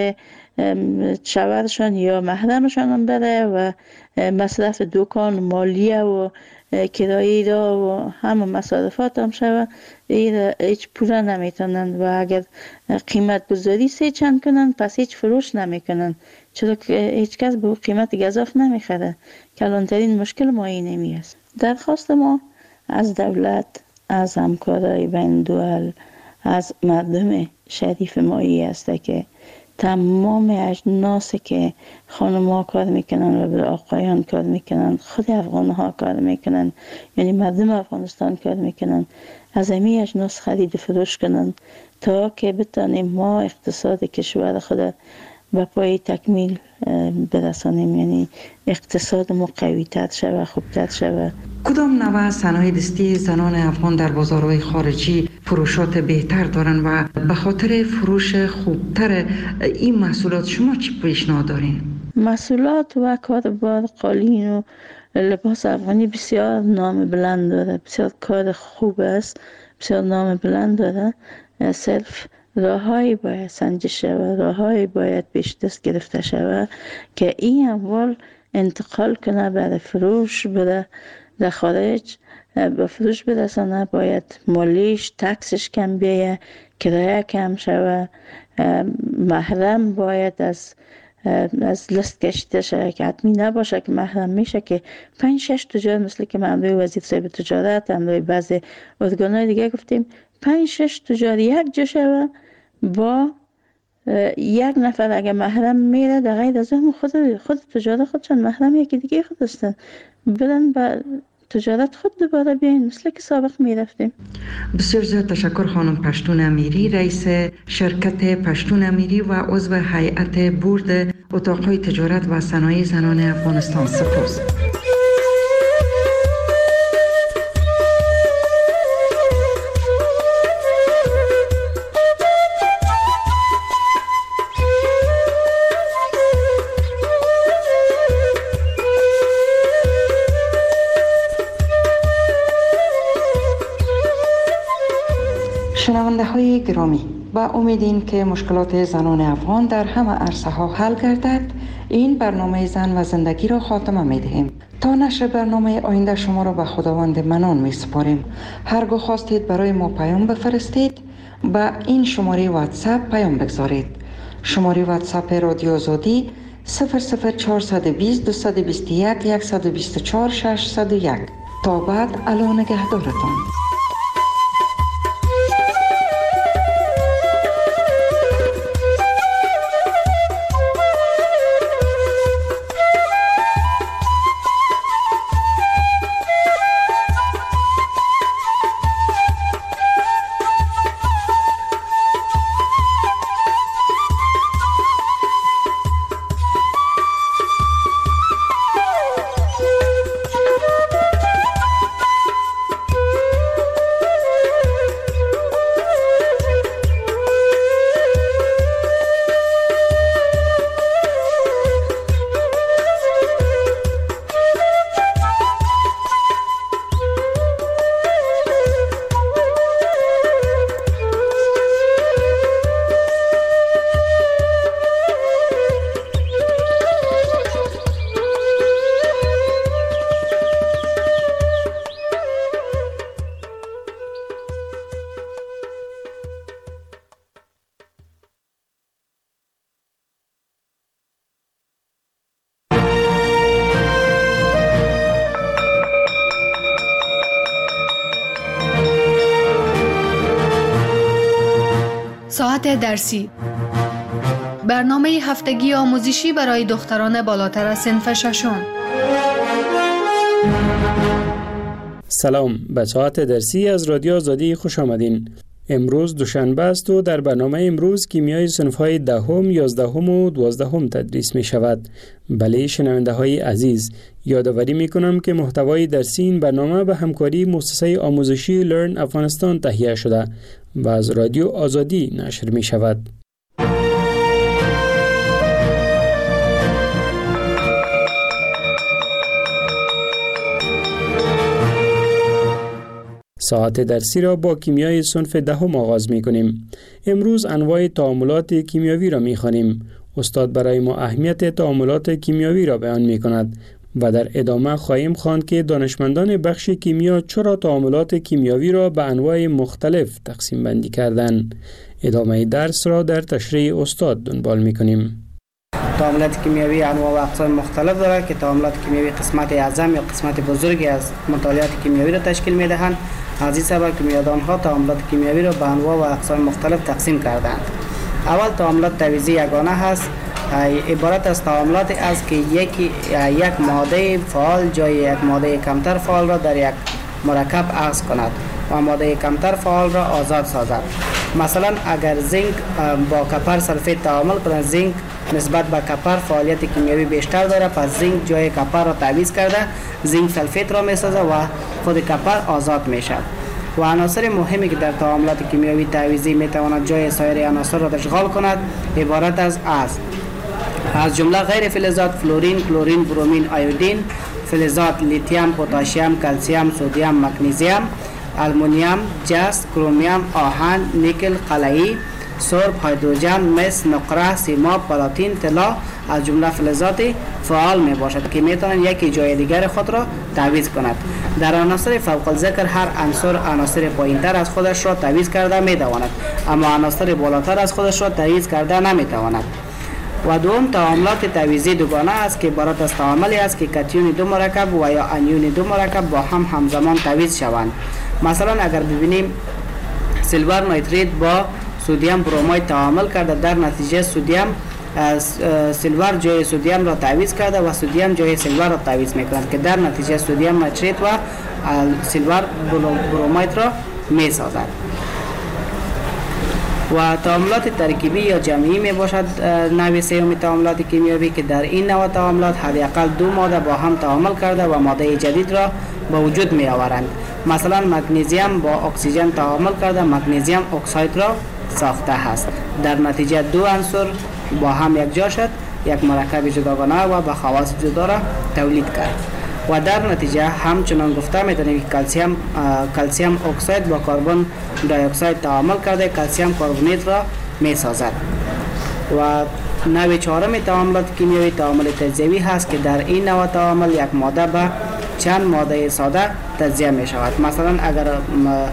شوهرشان یا محرمشان بره و مصرف دکان، مالیه و کرایه را و همه مصارفات هم شود. هیچ پوله نمیتونن و اگر قیمت گذاری 3 چند کنن پس هیچ فروش نمیکنن، چرا که هیچ کس به قیمت گزاف نمیخره. کلانترین مشکل ما اینمی است. درخواست ما از دولت، از همکارای بین دول، از مردم شریف مایی است که تمام اجناسی که خانم‌ها کار میکنن و آقایان کار میکنن، خود افغان‌ها کار میکنن، یعنی مردم افغانستان کار میکنن، از همین اجناس خرید و فروش کنن تا که بتانیم ما اقتصاد کشور خود به پای تکمیل برسانیم، یعنی اقتصاد ما قوی‌تر شود، خوبتر شود. کدام نوع صنایع دستی زنان افغان در بازارهای خارجی فروشات بهتر دارن و به خاطر فروش خوبتر این محصولات شما چی پیشنهاد دارین؟ محصولات و کاربار قالین و لباس افغانی بسیار نام بلند داره، بسیار کار خوب است، بسیار نام بلند داره. صرف راههایی باید سنجش شود، راههایی باید پیش دست گرفته شود که این اموال انتقال کنه برای فروش بره در خارج، به فروش برسانه. باید مالیش، تکسش کم بیایه، کرایه کم شود، محرم باید از لست کشیده شده که حتمی نباشه که محرم میشه که 5-6 تجار، مثل که من به وزیر صاحب تجارت هم بعضی ارگان‌های دیگه گفتیم 5-6 تجار یک جا شود با یک نفر اگه محرم میره، در غیر از اون خود تجارت خودشان محرم یکی دیگه خود هستن، برن با تجارت خود دوباره بیاین مثل که سابق میرفتیم. بسیار زیاد تشکر خانم پشتون امیری، رئیس شرکت پشتون امیری و عضو هیئت بورد اتاقهای تجارت و صنایع زنان افغانستان. سپاس. شنونده های گرامی، با امیدیم که مشکلات زنان افغان در همه عرصه ها حل گردد، این برنامه زن و زندگی را خاتمه می دهیم. تا نشر برنامه آینده شما را به خداوند منان می سپاریم. هرگاه خواستید برای ما پیام بفرستید، با این شماره واتساپ پیام بگذارید شماره واتساپ رادیو آزادی 00420 221 124 601. تا بعد الا نگهدارتان. ساعت درسی، برنامه هفتگی آموزشی برای دختران بالاتر از صنف ششم. سلام، به ساعت درسی از رادیو آزادی خوش آمدین. امروز دوشنبه است و در برنامه امروز کیمیای صنف‌های دهم، 11 و 12 تدریس می شود. بله شنونده های عزیز، یادآوری می کنم که محتوای درسی این برنامه به همکاری مؤسسه آموزشی لرن افغانستان تهیه شده و از رادیو آزادی نشر می شود. ساعت درسی را با کیمیای صنف دهم آغاز می کنیم. امروز انواع تعاملات کیمیاوی را می خوانیم. استاد برای ما اهمیت تعاملات کیمیاوی را بیان می کند و در ادامه خواهیم خواند که دانشمندان بخش کیمیا چرا تعاملات کیمیاوی را به انواع مختلف تقسیم بندی کردند. ادامه درس را در تشریح استاد دنبال می کنیم. تعاملات کیمیاوی انواع و اقسام مختلف دارد که تعاملات کیمیاوی قسمت اعظم یا قسمت بزرگی از مطالعات کیمیاوی را تشکیل می دهند. از این سبب کیمیادانها تعاملات کیمیاوی را به انواع و اقسام مختلف تقسیم کردند. اول تعاملات تعویضی یگانه هست. عبارت از تعاملاتی است که یک ماده فعال جای یک ماده کمتر فعال را در یک مرکب عوض کند و ماده کمتر فعال را آزاد سازد. مثلا اگر زینک با کپر سلفیت تعامل کند، زینک نسبت به کپر فعالیت کیمیاوی بیشتر دارد، پس زینک جای کپر را تعویض کرده زینک سلفیت را می سازد و خود کپر آزاد می شود. و عناصر مهمی که در تعاملات کیمیاوی تعویضی می تواند جای سایر عناصر را اشغال کند عبارت از جمله غیر فلزات فلورین، کلورین، برومین، آیودین، فلزات لیتیم، پتاسیم، کلسیم، سدیم، مگنیزیم، آلومینیم، جست، کرومیوم، آهن، نیکل، قلعی، سرب، هیدروژن، مس، نقره، سیماب، پلاتین، طلا از جمله فلزات فعال می باشد که می توانند یکی جای دیگر خود را تعویض کند. در عناصر فوق الذکر هر عنصر پایینتر از خودش را تعویض کرده می تواند، اما عناصر بالاتر از خودش را تعویض کرده نمی تواند. و دوم تعاملات تعویضی دوگانه است که عبارت از تعاملی است که کاتیون دو مرکب و یا انیون دو مرکب با هم همزمان تعویض شوند. مثلا اگر ببینیم سیلور نیتریت با سدیم برومید تعامل کرده، در نتیجه سیلور جای سدیم را تعویض کرده و سدیم جای سیلور را تعویض میکند که در نتیجه سدیم نیتریت و سیلور برومید را میسازد. و تعاملات ترکیبی یا جمعی می باشد نوع سوم تعاملات کیمیاوی که در این نوع تعاملات حداقل دو ماده با هم تعامل کرده و ماده جدید را به وجود می آورند. مثلا مگنیزیم با اکسیژن تعامل کرده مگنیزیم اکساید را ساخته است. در نتیجه دو عنصر با هم یکجا شد، یک مرکب جداگانه و با خواص جدا را تولید کرد. و در نتیجه همچنان گفته میتونیم که کلسیم اکساید با کربن دی اکساید تعامل کرده کلسیم کربونیت را میسازد. و نوع چهارم تعاملات کیمیاوی تعامل تجزیوی هست که در این نوع تعامل یک ماده به چند ماده ساده تجزیه می شود. مثلا اگر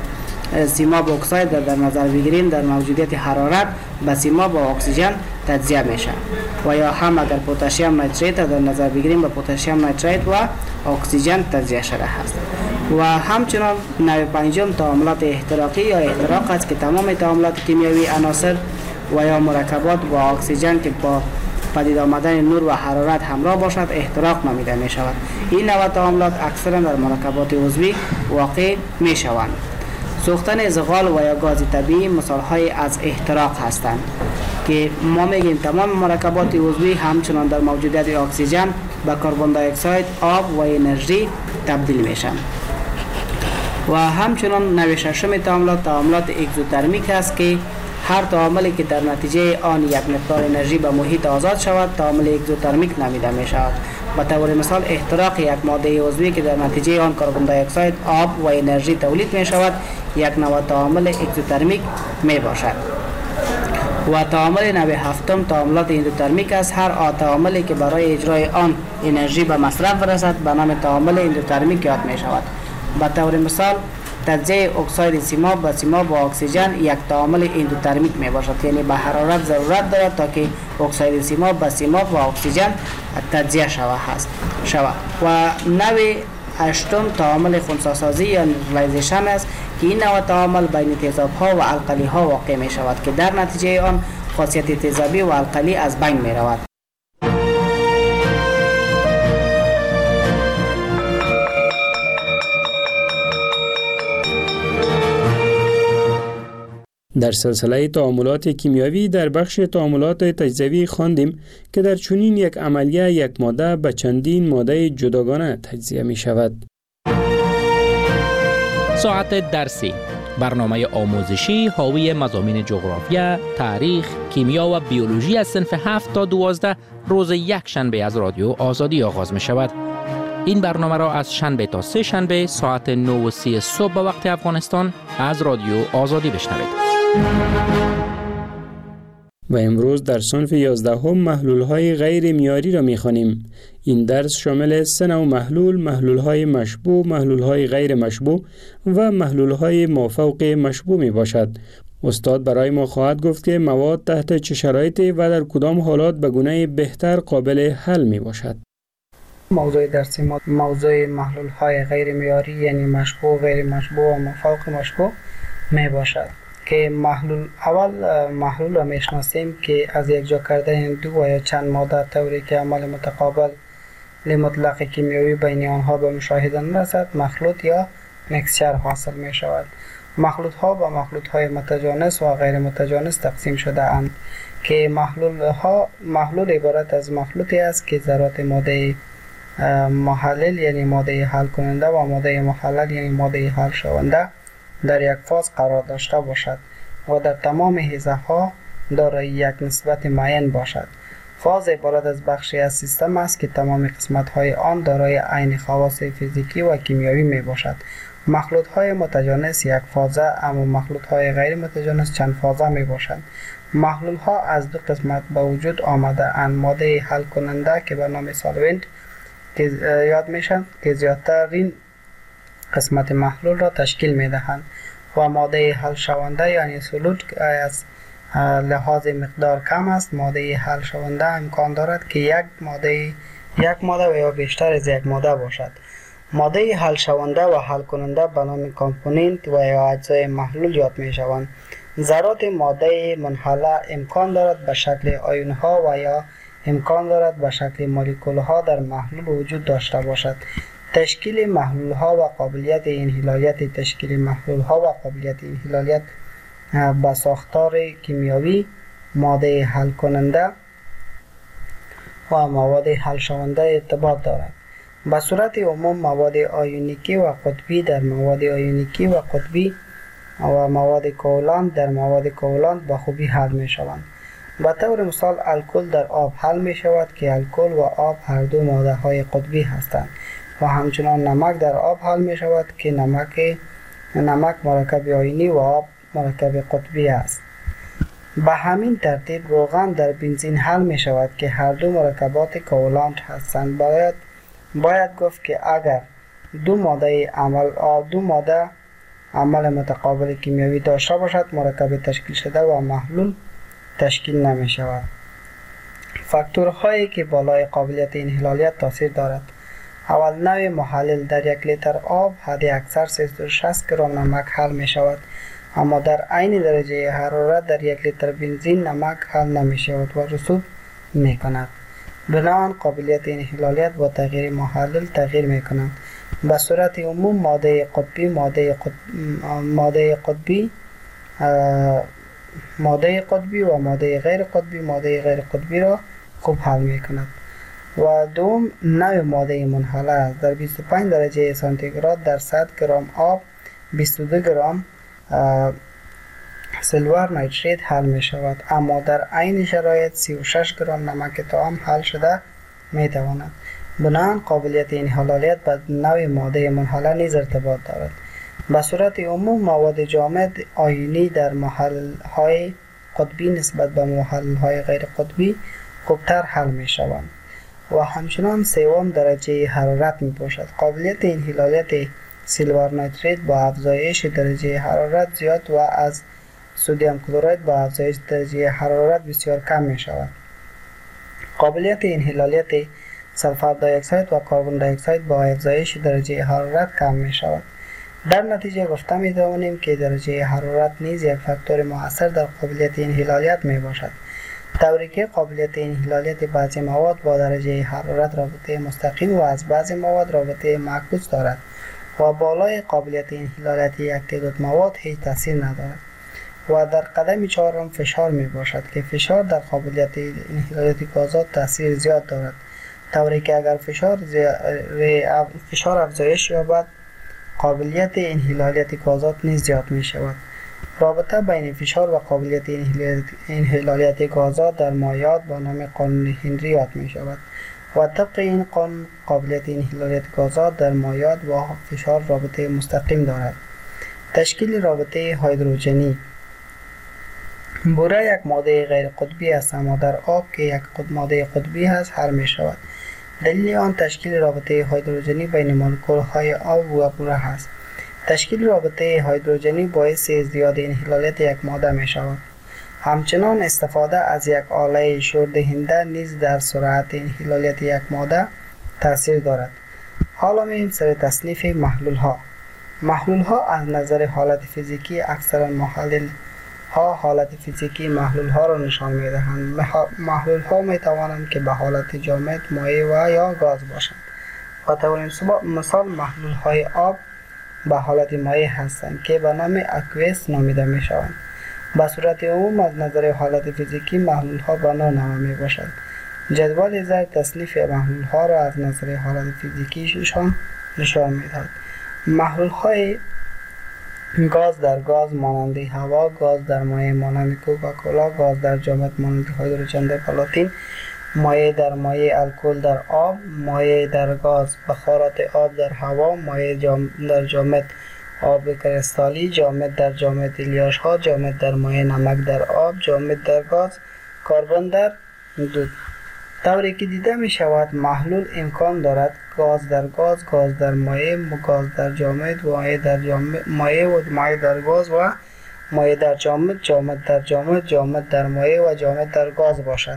سیماب اکساید در نظر بگیریم در موجودیت حرارت به سیماب و اکسیژن تجزیه میشه و یا هم اگر پتاسیم نیتریت در نظر بگیریم به پتاسیم نیتریت و اکسیژن تجزیه شده است. و همچنان نوع پنجم تعاملات احتراقی یا احتراق است که تمام تعاملات کیمیایی عناصر و یا مرکبات با اکسیژن که با پدید آمدن نور و حرارت همراه باشد احتراق نامیده می شود. این نوع تعاملات اکثرا در مرکبات عضوی واقع می شوند. سوختن زغال و یا گاز طبیعی مثال های از احتراق هستند که ما میگیم تمام مرکبات عضوی همچنان در موجودیت اکسیژن به کربن دی اکساید، آب و انرژی تبدیل میشن. و همچنان نوع ششم تعاملات اگزوترمیک است که هر تعاملی که در نتیجه آن یک مقدار انرژی به محیط آزاد شود تعامل اگزوترمیک نامیده می شود. به طور مثال احتراق یک ماده عضوی که در نتیجه آن کربن دی اکساید، آب و انرژی تولید می شود یک نوع تعامل اگزوترمیک می باشد. و تعامل نوع هفتم تعاملات اندوترمیک است. هر تعاملی که برای اجرای آن انرژی به مصرف برسد به نام تعامل اندوترمیک یاد می شود. به طور مثال تجزیه اکساید سیماب و سیماب و اکسیژن یک تعامل اندوترمیک می باشد، یعنی به حرارت ضرورت دارد تا که اکساید سیماب و سیماب و اکسیژن تجزیه شود. و نوع هشتم تعامل خنثی‌سازی یا نیوترالایزیشن است که این نوع تعامل بین تیزاب‌ها و القلی‌ها واقع می شود که در نتیجه آن خاصیت تیزابی و القلی از بین می رود. در سلسله تعاملات کیمیایی در بخش تعاملات تجزیوی خواندیم که در چنین یک عملیه یک ماده به چندین ماده جداگانه تجزیه می شود. ساعت درسی، برنامه آموزشی حاوی مضامین جغرافیا، تاریخ، کیمیا و بیولوژی از صنف 7 تا 12 روز یک شنبه از رادیو آزادی آغاز می شود. این برنامه را از شنبه تا سه شنبه ساعت 9:30 صبح به وقت افغانستان از رادیو آزادی بشنوید. و امروز در صنف 11 محلول‌های غیر معیاری را می‌خوانیم. این درس شامل 3 نوع محلول‌های مشبوع، محلول‌های غیر مشبوع و محلول‌های مافوق مشبوع میباشد. استاد برای ما خواهد گفت که مواد تحت چه شرایطی و در کدام حالات به گونه بهتر قابل حل میباشد. موضوع درسی ما موضوع محلول‌های غیر معیاری یعنی مشبوع، غیر مشبوع و مافوق مشبوع میباشد. که محلول را میشناسیم که از یک جا کردن دو یا چند ماده طوری که عمل متقابل مطلق کیمیایی بین آنها به مشاهده نرسد مخلوط یا مکسچر حاصل می شود. مخلوط ها به مخلوط های متجانس و غیر متجانس تقسیم شده اند که محلول عبارت از مخلوطی است که ذرات ماده محلل یعنی ماده حل کننده و ماده محلل یعنی ماده حل شونده در یک فاز قرار داشته باشد و در تمام حیزه ها دارای یک نسبت معین باشد. فاز عبارت از بخشی از سیستم است که تمام قسمت های آن دارای عین خواص فیزیکی و کیمیایی می باشد. مخلوط های متجانس یک فازه اما مخلوط های غیر متجانس چند فازه می باشند. محلول ها از دو قسمت به وجود آمده اند: ماده حل کننده که به نام سالونت یاد میشن که زیادترین قسمت محلول را تشکیل می دهند و ماده حل شونده یعنی سولوت از لحاظ مقدار کم است. ماده حل شونده امکان دارد که یک ماده و یا بیشتر از یک ماده باشد. ماده حل شونده و حل کننده به نام کامپوننت و یا اجزای محلول یاد می شوند. ذرات ماده منحله امکان دارد به شکل آیون ها و یا امکان دارد به شکل مولکول ها در محلول وجود داشته باشد. تشکیل محلول ها و قابلیت انحلالیت به ساختار کیمیایی ماده حل کننده و مواد حل شونده ارتباط دارد. به صورت عموم مواد آیونیکی و قطبی در مواد آیونیکی و قطبی و مواد کوولانت در مواد کوولانت به خوبی حل می شوند. به طور مثال الکل در آب حل می شود که الکل و آب هر دو ماده های قطبی هستند و همچنان نمک در آب حل می شود که نمک مرکب آیونی و آب مرکب قطبی است. به همین ترتیب روغن در بنزین حل می شود که هر دو مرکبات کوولانت هستند. باید گفت که اگر دو ماده عمل متقابل کیمیایی داشته باشد مرکب تشکیل شده و محلول تشکیل نمی شود. فاکتورهایی که بالای قابلیت انحلالیت تاثیر دارد: اول، نوع محلل. در 1 لیتر آب حد اکثر 360 گرم نمک حل می شود، اما در عین درجه حرارت در 1 لیتر بنزین نمک حل نمی شود و رسوب می کند. بنابراین قابلیت انحلالیت با تغییر محلل تغییر می کند. به صورت عموم ماده قطبی و ماده غیر قطبی را خوب حل می کند. و دوم، نوع ماده منحله است. در 25 درجه سانتیگراد در 100 گرم آب 22 گرم سیلور نیتریت حل می شود، اما در عین شرایط 36 گرم نمک طعام حل شده می تواند. بنابراین قابلیت انحلالیت به نوع ماده منحله نیز ارتباط دارد. به صورت عموم مواد جامد آیونی در محلل‌های قطبی نسبت به محلل‌های غیر قطبی خوبتر حل می شوند. و همچنان سوم، درجه حرارت می باشد. قابلیت انحلالیت سیلور نیتریت با افزایش درجه حرارت زیاد و از سدیم کلراید با افزایش درجه حرارت بسیار کم می شود. قابلیت انحلالیت سلفر دی اکساید و کربن دی اکساید با افزایش درجه حرارت کم می شود. در نتیجه گفته می توانیم که درجه حرارت نیز یک فاکتور مؤثر در قابلیت انحلالیت می باشد، طوری که قابلیت انحلالیت بعضی مواد با درجه حرارت رابطه مستقیم و از بعضی مواد رابطه معکوس دارد و بالای قابلیت انحلالیت یک تعداد مواد هیچ تاثیر ندارد. و در قدم چهارم فشار می باشد که فشار در قابلیت انحلالیت گازات تاثیر زیاد دارد، طوری که اگر فشار افزایش یابد قابلیت انحلالیت گازات نیز زیاد می شود. رابطه بین فشار و قابلیت انحلالیت گازات در مایعات با نام قانون هنری یاد می شود و طبق این قانون قابلیت انحلالیت گازات در مایعات با فشار رابطه مستقیم دارد. تشکیل رابطه هیدروژنی. بوره یک ماده غیر قطبی است، اما در آب که یک ماده قطبی است حل می شود. دلیل آن تشکیل رابطه هیدروژنی بین مولکول‌های آب و بوره است. تشکیل رابطه هیدروژنی باعث زیاد انحلالیت یک ماده می شود. همچنان استفاده از یک آله شوردهنده نیز در سرعت انحلالیت یک ماده تاثیر دارد. حالا می‌ریم سر تصنیف محلول ها از نظر حالت فیزیکی اکثرا محلل ها حالت فیزیکی محلول ها را نشان می دهند. محلول ها می توانند که به حالت جامد، مایع و یا گاز باشند. به طور مثال محلول های آب به حالت مایع هستند که به نام اکویس نامیده می شوند. به صورت عموم از نظر حالت فیزیکی محلول ها به نوع می باشند. جدول زیر تصنیف محلول ها را از نظر حالت فیزیکیشان نشان می دهد. محلول های گاز در گاز مانند هوا، گاز در مایع مانند کوکاکولا، گاز در جامد مانند هیدروژن در پلاتین، مایع در مایع الکل در آب، مایع در گاز بخارات آب در هوا، مایع در جامد آب کریستالی، جامد در جامد الیاش ها، جامد در مایع نمک در آب، جامد در گاز، کربن در دود. طوری که دیده می شود محلول امکان دارد گاز در گاز، گاز در مایع، گاز در جامد، مایع در جامد، مایع و مایع در گاز و مایع در جامد، جامد در جامد، جامد در مایع و جامد در گاز باشد.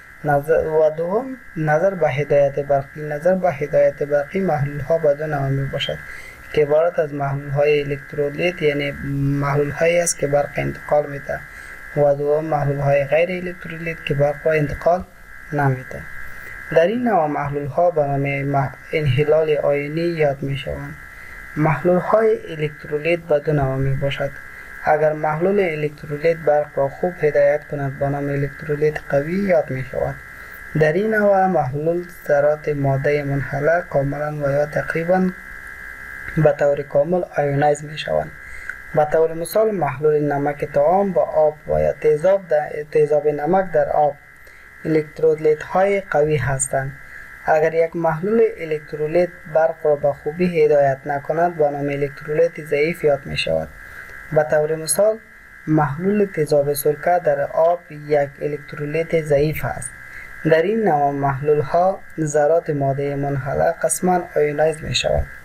نظر به هدایت برقی محلول ها به دو نوع می باشد که عبارت از محلول های الکترولیت یعنی محلول هایی است که برق انتقال می ده و دوم محلول های غیر الکترولیت که برق را انتقال نمیده. در این نوع محلول ها به نام انحلال آیونی یاد می شوند. محلول های الکترولیت به دو نوع می باشد. اگر محلول الکترولیت برق را خوب هدایت کند به نام الکترولیت قوی یاد می شود. در این نوع محلول ذرات ماده منحله کاملا و یا تقریبا به طور کامل آیونایز می شوند. به طور مثال محلول نمک طعام با آب و یا تیزاب نمک در آب الکترولیت های قوی هستند. اگر یک محلول الکترولیت برق را به خوبی هدایت نکند به نام الکترولیت ضعیف یاد می شود. به طور مثال محلول تیزاب سرکه در آب یک الکترولیت ضعیف است. در این نوع محلول ها ذرات ماده منحله قسما آیونایز می شود.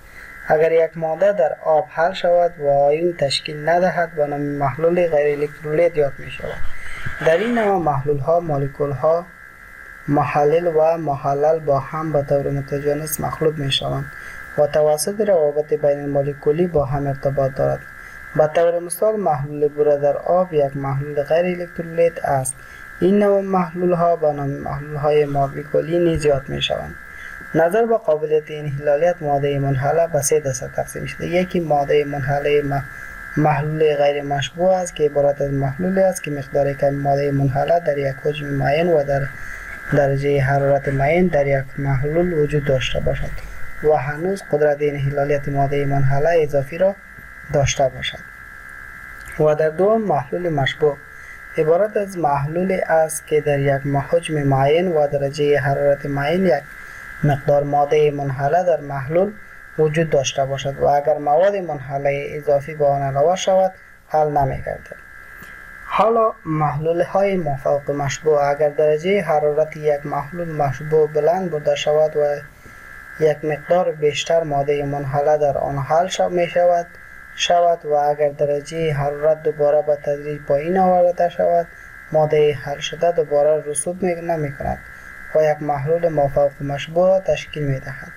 اگر یک ماده در آب حل شود و آیون تشکیل ندهد به نام محلول غیر الکترولیت یاد می شود. در این نوع محلول ها مولکول ها محلل و محلل با هم به طور متجانس مخلوط می شوند و توسط روابط بین مولکولی با هم ارتباط دارد. به طور مثال محلول بوره در آب یک محلول غیر الکترولیت است. این نوع محلول ها به نام محلول های مولکولی نیز یاد می شوند. نظر به قابلیت انحلالیت ماده منحله به 3 دسته تقسیم شده. یکی ماده منحله محلول غیر مشبوع است که عبارت از محلولی است که مقدار کم ماده منحله در یک حجم معین و در درجه حرارت معین در یک محلول وجود داشته باشد و هنوز قدرت انحلالیت ماده منحله اضافی را داشته باشد. و در دوم محلول مشبوع عبارت از محلولی است که در یک حجم معین و درجه حرارت معین یک مقدار ماده منحله در محلول وجود داشته باشد و اگر مواد منحله اضافی به آن علاوه شود حل نمی‌گردد. حالا محلول های مافوق مشبوع اگر درجه حرارت یک محلول مشبوع بلند برده شود و یک مقدار بیشتر ماده منحله در آن حل می شود و اگر درجه حرارت دوباره به تدریج پایین آورده شود ماده حل شده دوباره رسوب نمی کند و یک محلول مافوق مشبوع تشکیل می دهد.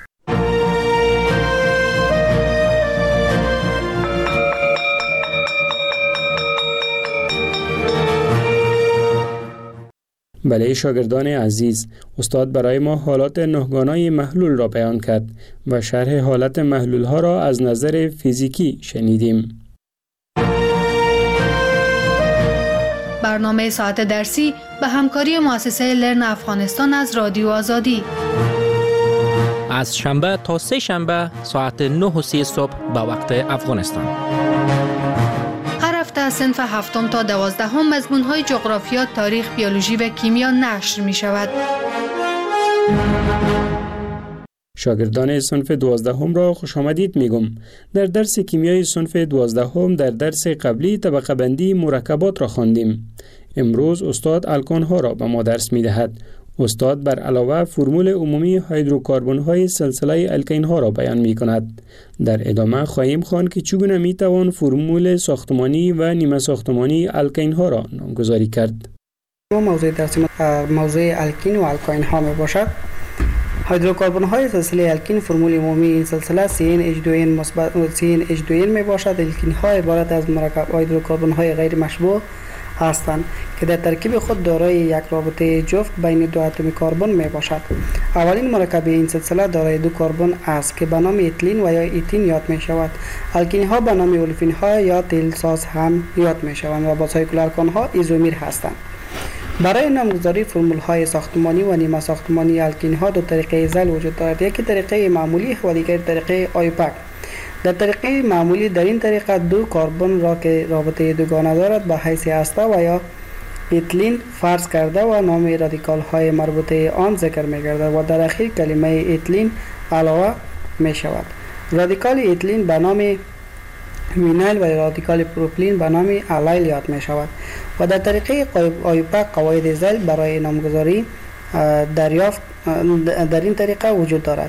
بله شاگردان عزیز، استاد برای ما حالات نهگانای محلول را بیان کرد و شرح حالت محلول ها را از نظر فیزیکی شنیدیم. برنامه ساعت درسی به همکاری مؤسسه لرن افغانستان از رادیو آزادی از شنبه تا 3 شنبه ساعت 9:30 صبح به وقت افغانستان. هر هفته از صنف 7 تا 12 مضمون‌های جغرافیا، تاریخ، بیولوژی و کیمیا نشر می شود. شاگردان صنف 12 را خوش آمدید میگم. در درس کیمیای صنف 12 در درس قبلی طبقه بندی مرکبات را خواندیم. امروز استاد الکان ها را به ما درس می دهد. استاد بر علاوه فرمول عمومی هیدروکاربن های سلسله الکین ها را بیان می کند. در ادامه خواهیم خواند که چگونه می توان فرمول ساختمانی و نیمه ساختمانی الکین ها را نامگذاری کرد. موضوع درس موضوع الکین و الکین ها می باشد. هیدروکاربن های سلسله الکین فرمول عمومی این سلسله CnH2n مثبت CnH2n می باشد. الکین ها عبارت از مرکب هیدروکاربن های غیر مشبوع هستند که در ترکیب خود دارای یک رابطه جفت بین دو اتم کربن می باشد. اولین مرکب این سلسله دارای 2 کربن است که به نام اتیلین و یا ایتین یاد می شود. الکین ها به نام اولفین ها یا تیل ساز هم یاد می شوند و با سایکل الکان ها ایزومیر هستند. برای نامگذاری فرمول های ساختمانی و نیمه ساختمانی الکین ها 2 طریقه زل وجود دارد. یکی طریقه معمولی و دیگر طریقه آیوپک. در طریقه معمولی در این طریقه 2 کربن را که رابطه دوگانه دارد به حیث هسته و یا اتیلین فرض کرده و نام رادیکال های مربوطه آن ذکر می گردد و در اخیر کلمه اتیلین علاوه می شود. رادیکال اتیلین به نام وینایل و رادیکال پروپیلین به نام الیل یاد می شود و در طریقه آیوپک قواعد زل برای نامگذاری دریافت در این طریقه وجود دارد.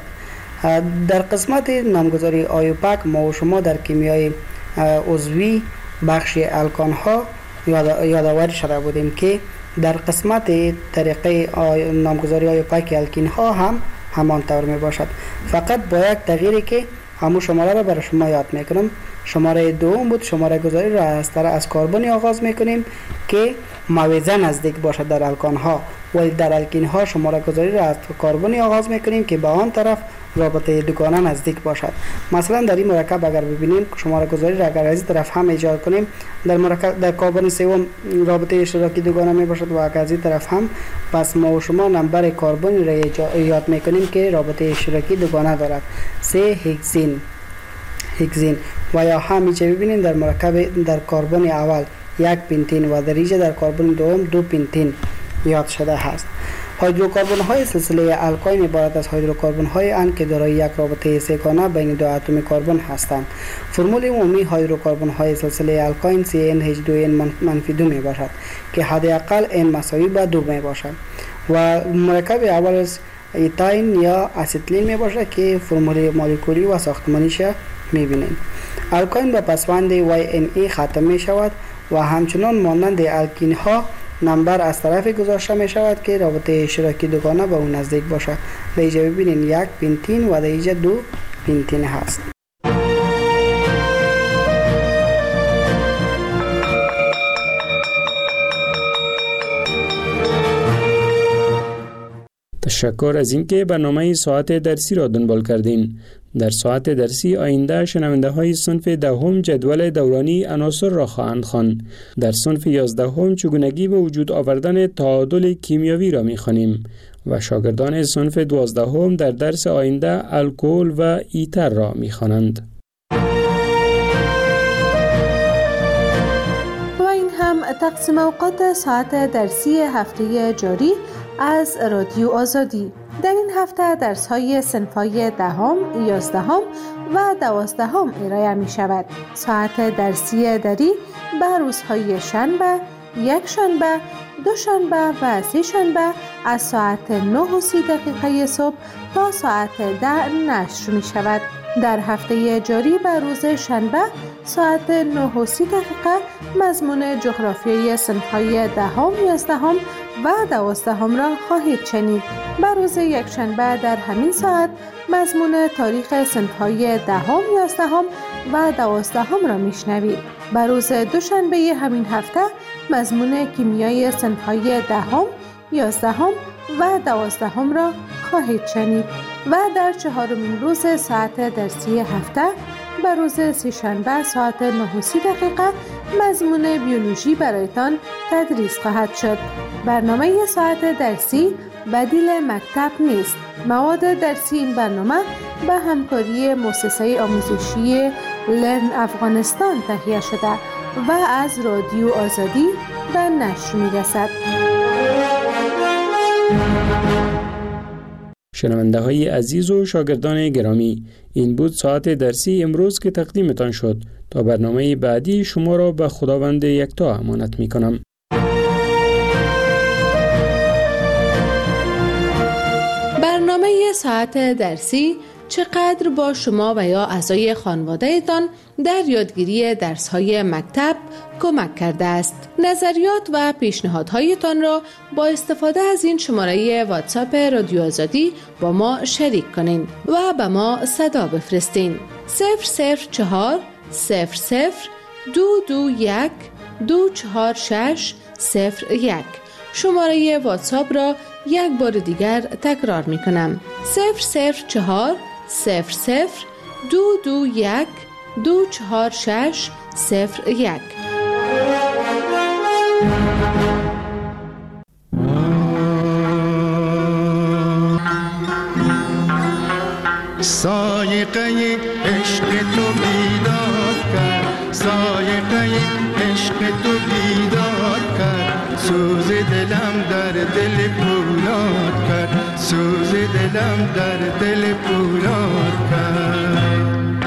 در قسمت نامگذاری آیوپک ما و شما در کیمیای عضوی بخش الکان ها یادآوری شده بودیم که در قسمت طریقه نامگذاری آیوپک الکین ها هم همان طور می باشد. فقط با یک تغییری که همون شماره را برای شما یاد میکنم. شماره 2 بود. شماره گذاری را از کربن آغاز میکنیم که موازه نزدیک باشد در الکان ها، ولی در الکین ها شماره گذاری را از کربن آغاز میکنیم که به آن طرف رابطه دوگانه نزدیک باشد. مثلا در این مرکب اگر ببینیم شماره گذاری را اگر از این طرف هم ایجاد کنیم در کربن سوم رابطه اشتراکی دوگانه می باشد و اگر از این طرف هم، پس ما و شما نمبر کربن را یاد میکنیم که رابطه اشتراکی دوگانه دارد. 3 هگزین و یا همیشه ببینیم در مرکب در کربن اول 1 پنتین و در اینجا در کربن دوم 2 پنتین یاد شده است. هیدروکاربن های سلسله الکین عبارت از هیدروکاربن های اند که دارای یک رابطه سه‌گانه بین 2 اتم کربن هستند. فرمول عمومی هیدروکاربن های سلسله الکین CnH2n-2 می باشد که حداقل n مساوی به 2 می باشد و مرکب اول از ایتاین یا اسیتیلین می باشه که فرمول مولکولی و ساختمانیش می بینیم. الکاین به پسوند YNE ختم می شود و همچنان مانند الکین ها نمبر از طرف گذاشته می شود که رابطه اشتراکی دوگانه به اون نزدیک باشه. در اینجا ببینین 1 پنتین و در اینجا 2 پنتین هست. تشکر از اینکه برنامه ساعت درسی را دنبال کردین. در ساعت درسی آینده شنونده های صنف دهم جدول دورانی عناصر را خواهند خواند. در صنف 11 چگونگی به وجود آوردن تعادل کیمیایی را می‌خوانیم و شاگردان صنف 12 در درس آینده الکل و ایتر را می‌خوانند. و این هم تقسیم اوقات ساعت درسی هفته جاری از رادیو آزادی. در این هفته درس‌های صنف‌های 10، 11 و 12 ارائه می شود. ساعت درسی دری به روزهای شنبه، یک شنبه، دو شنبه و سه شنبه از ساعت 9:30 صبح تا ساعت 10 نشر می شود. در هفته جاری به روز شنبه ساعت 9:30 مضمون جغرافیای صنف‌های 10، 11 و 12 را خواهید شنید. به روز یکشنبه در همین ساعت مضمون تاریخ صنف‌های 10، 11 و 12 را میشنوید. به روز دوشنبه همین هفته مضمون کیمیای صنف‌های 10، 11 و 12 را خواهید شنید و در چهارمین روز ساعت درسی هفته به روز سه‌شنبه ساعت 9:30 مضمون بیولوژی برایتان تدریس خواهد شد. برنامه ساعت درسی بدیل مکتب نیست. مواد درسی این برنامه به همکاری مؤسسه آموزشی لرن افغانستان تهیه شده و از رادیو آزادی به نشر می‌رسد. شنونده های عزیز و شاگردان گرامی، این بود ساعت درسی امروز که تقدیمتان شد. تا برنامه بعدی شما را به خداوند یکتا امانت می کنم. برنامه ساعت درسی چقدر با شما و یا اعضای خانواده‌تان در یادگیری درس‌های مکتب کمک کرده است. نظریات و پیشنهادهایتان را با استفاده از این شماره واتساپ رادیو آزادی با ما شریک کنین و به ما صدا بفرستین. 004 00 221 246 01. شماره واتساپ را یک بار دیگر تکرار می کنم. 004 00 221 246 01. سایقه عشق تو بیدار کرد، سایقه عشق تو بیدار کرد، سوز دلم در دل پولاد کرد، سوز دلم در دل پولاد کرد.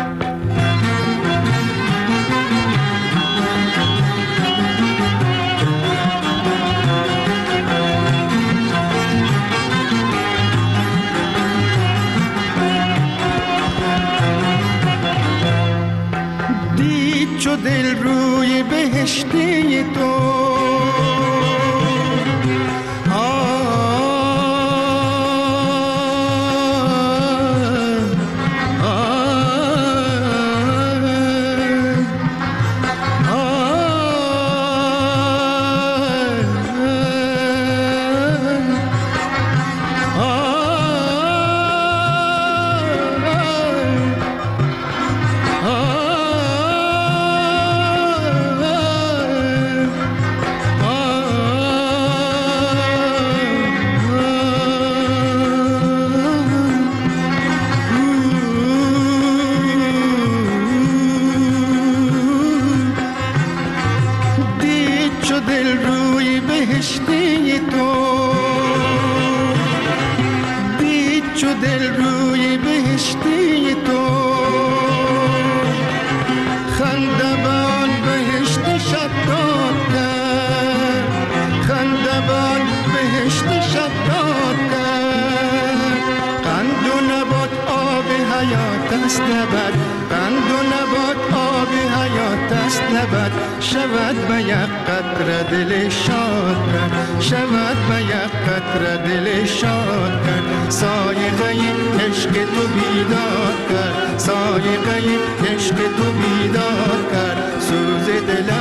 چو دل روی بهشتی تو است نبد، قند و نبات آب حیات است نبد، شود به یک قطره دل شاد کرد، شود به یک قطره دل شاد کرد، سایقه عشق تو بیدار کرد، سایقه عشق تو بیدار کرد، سوز دل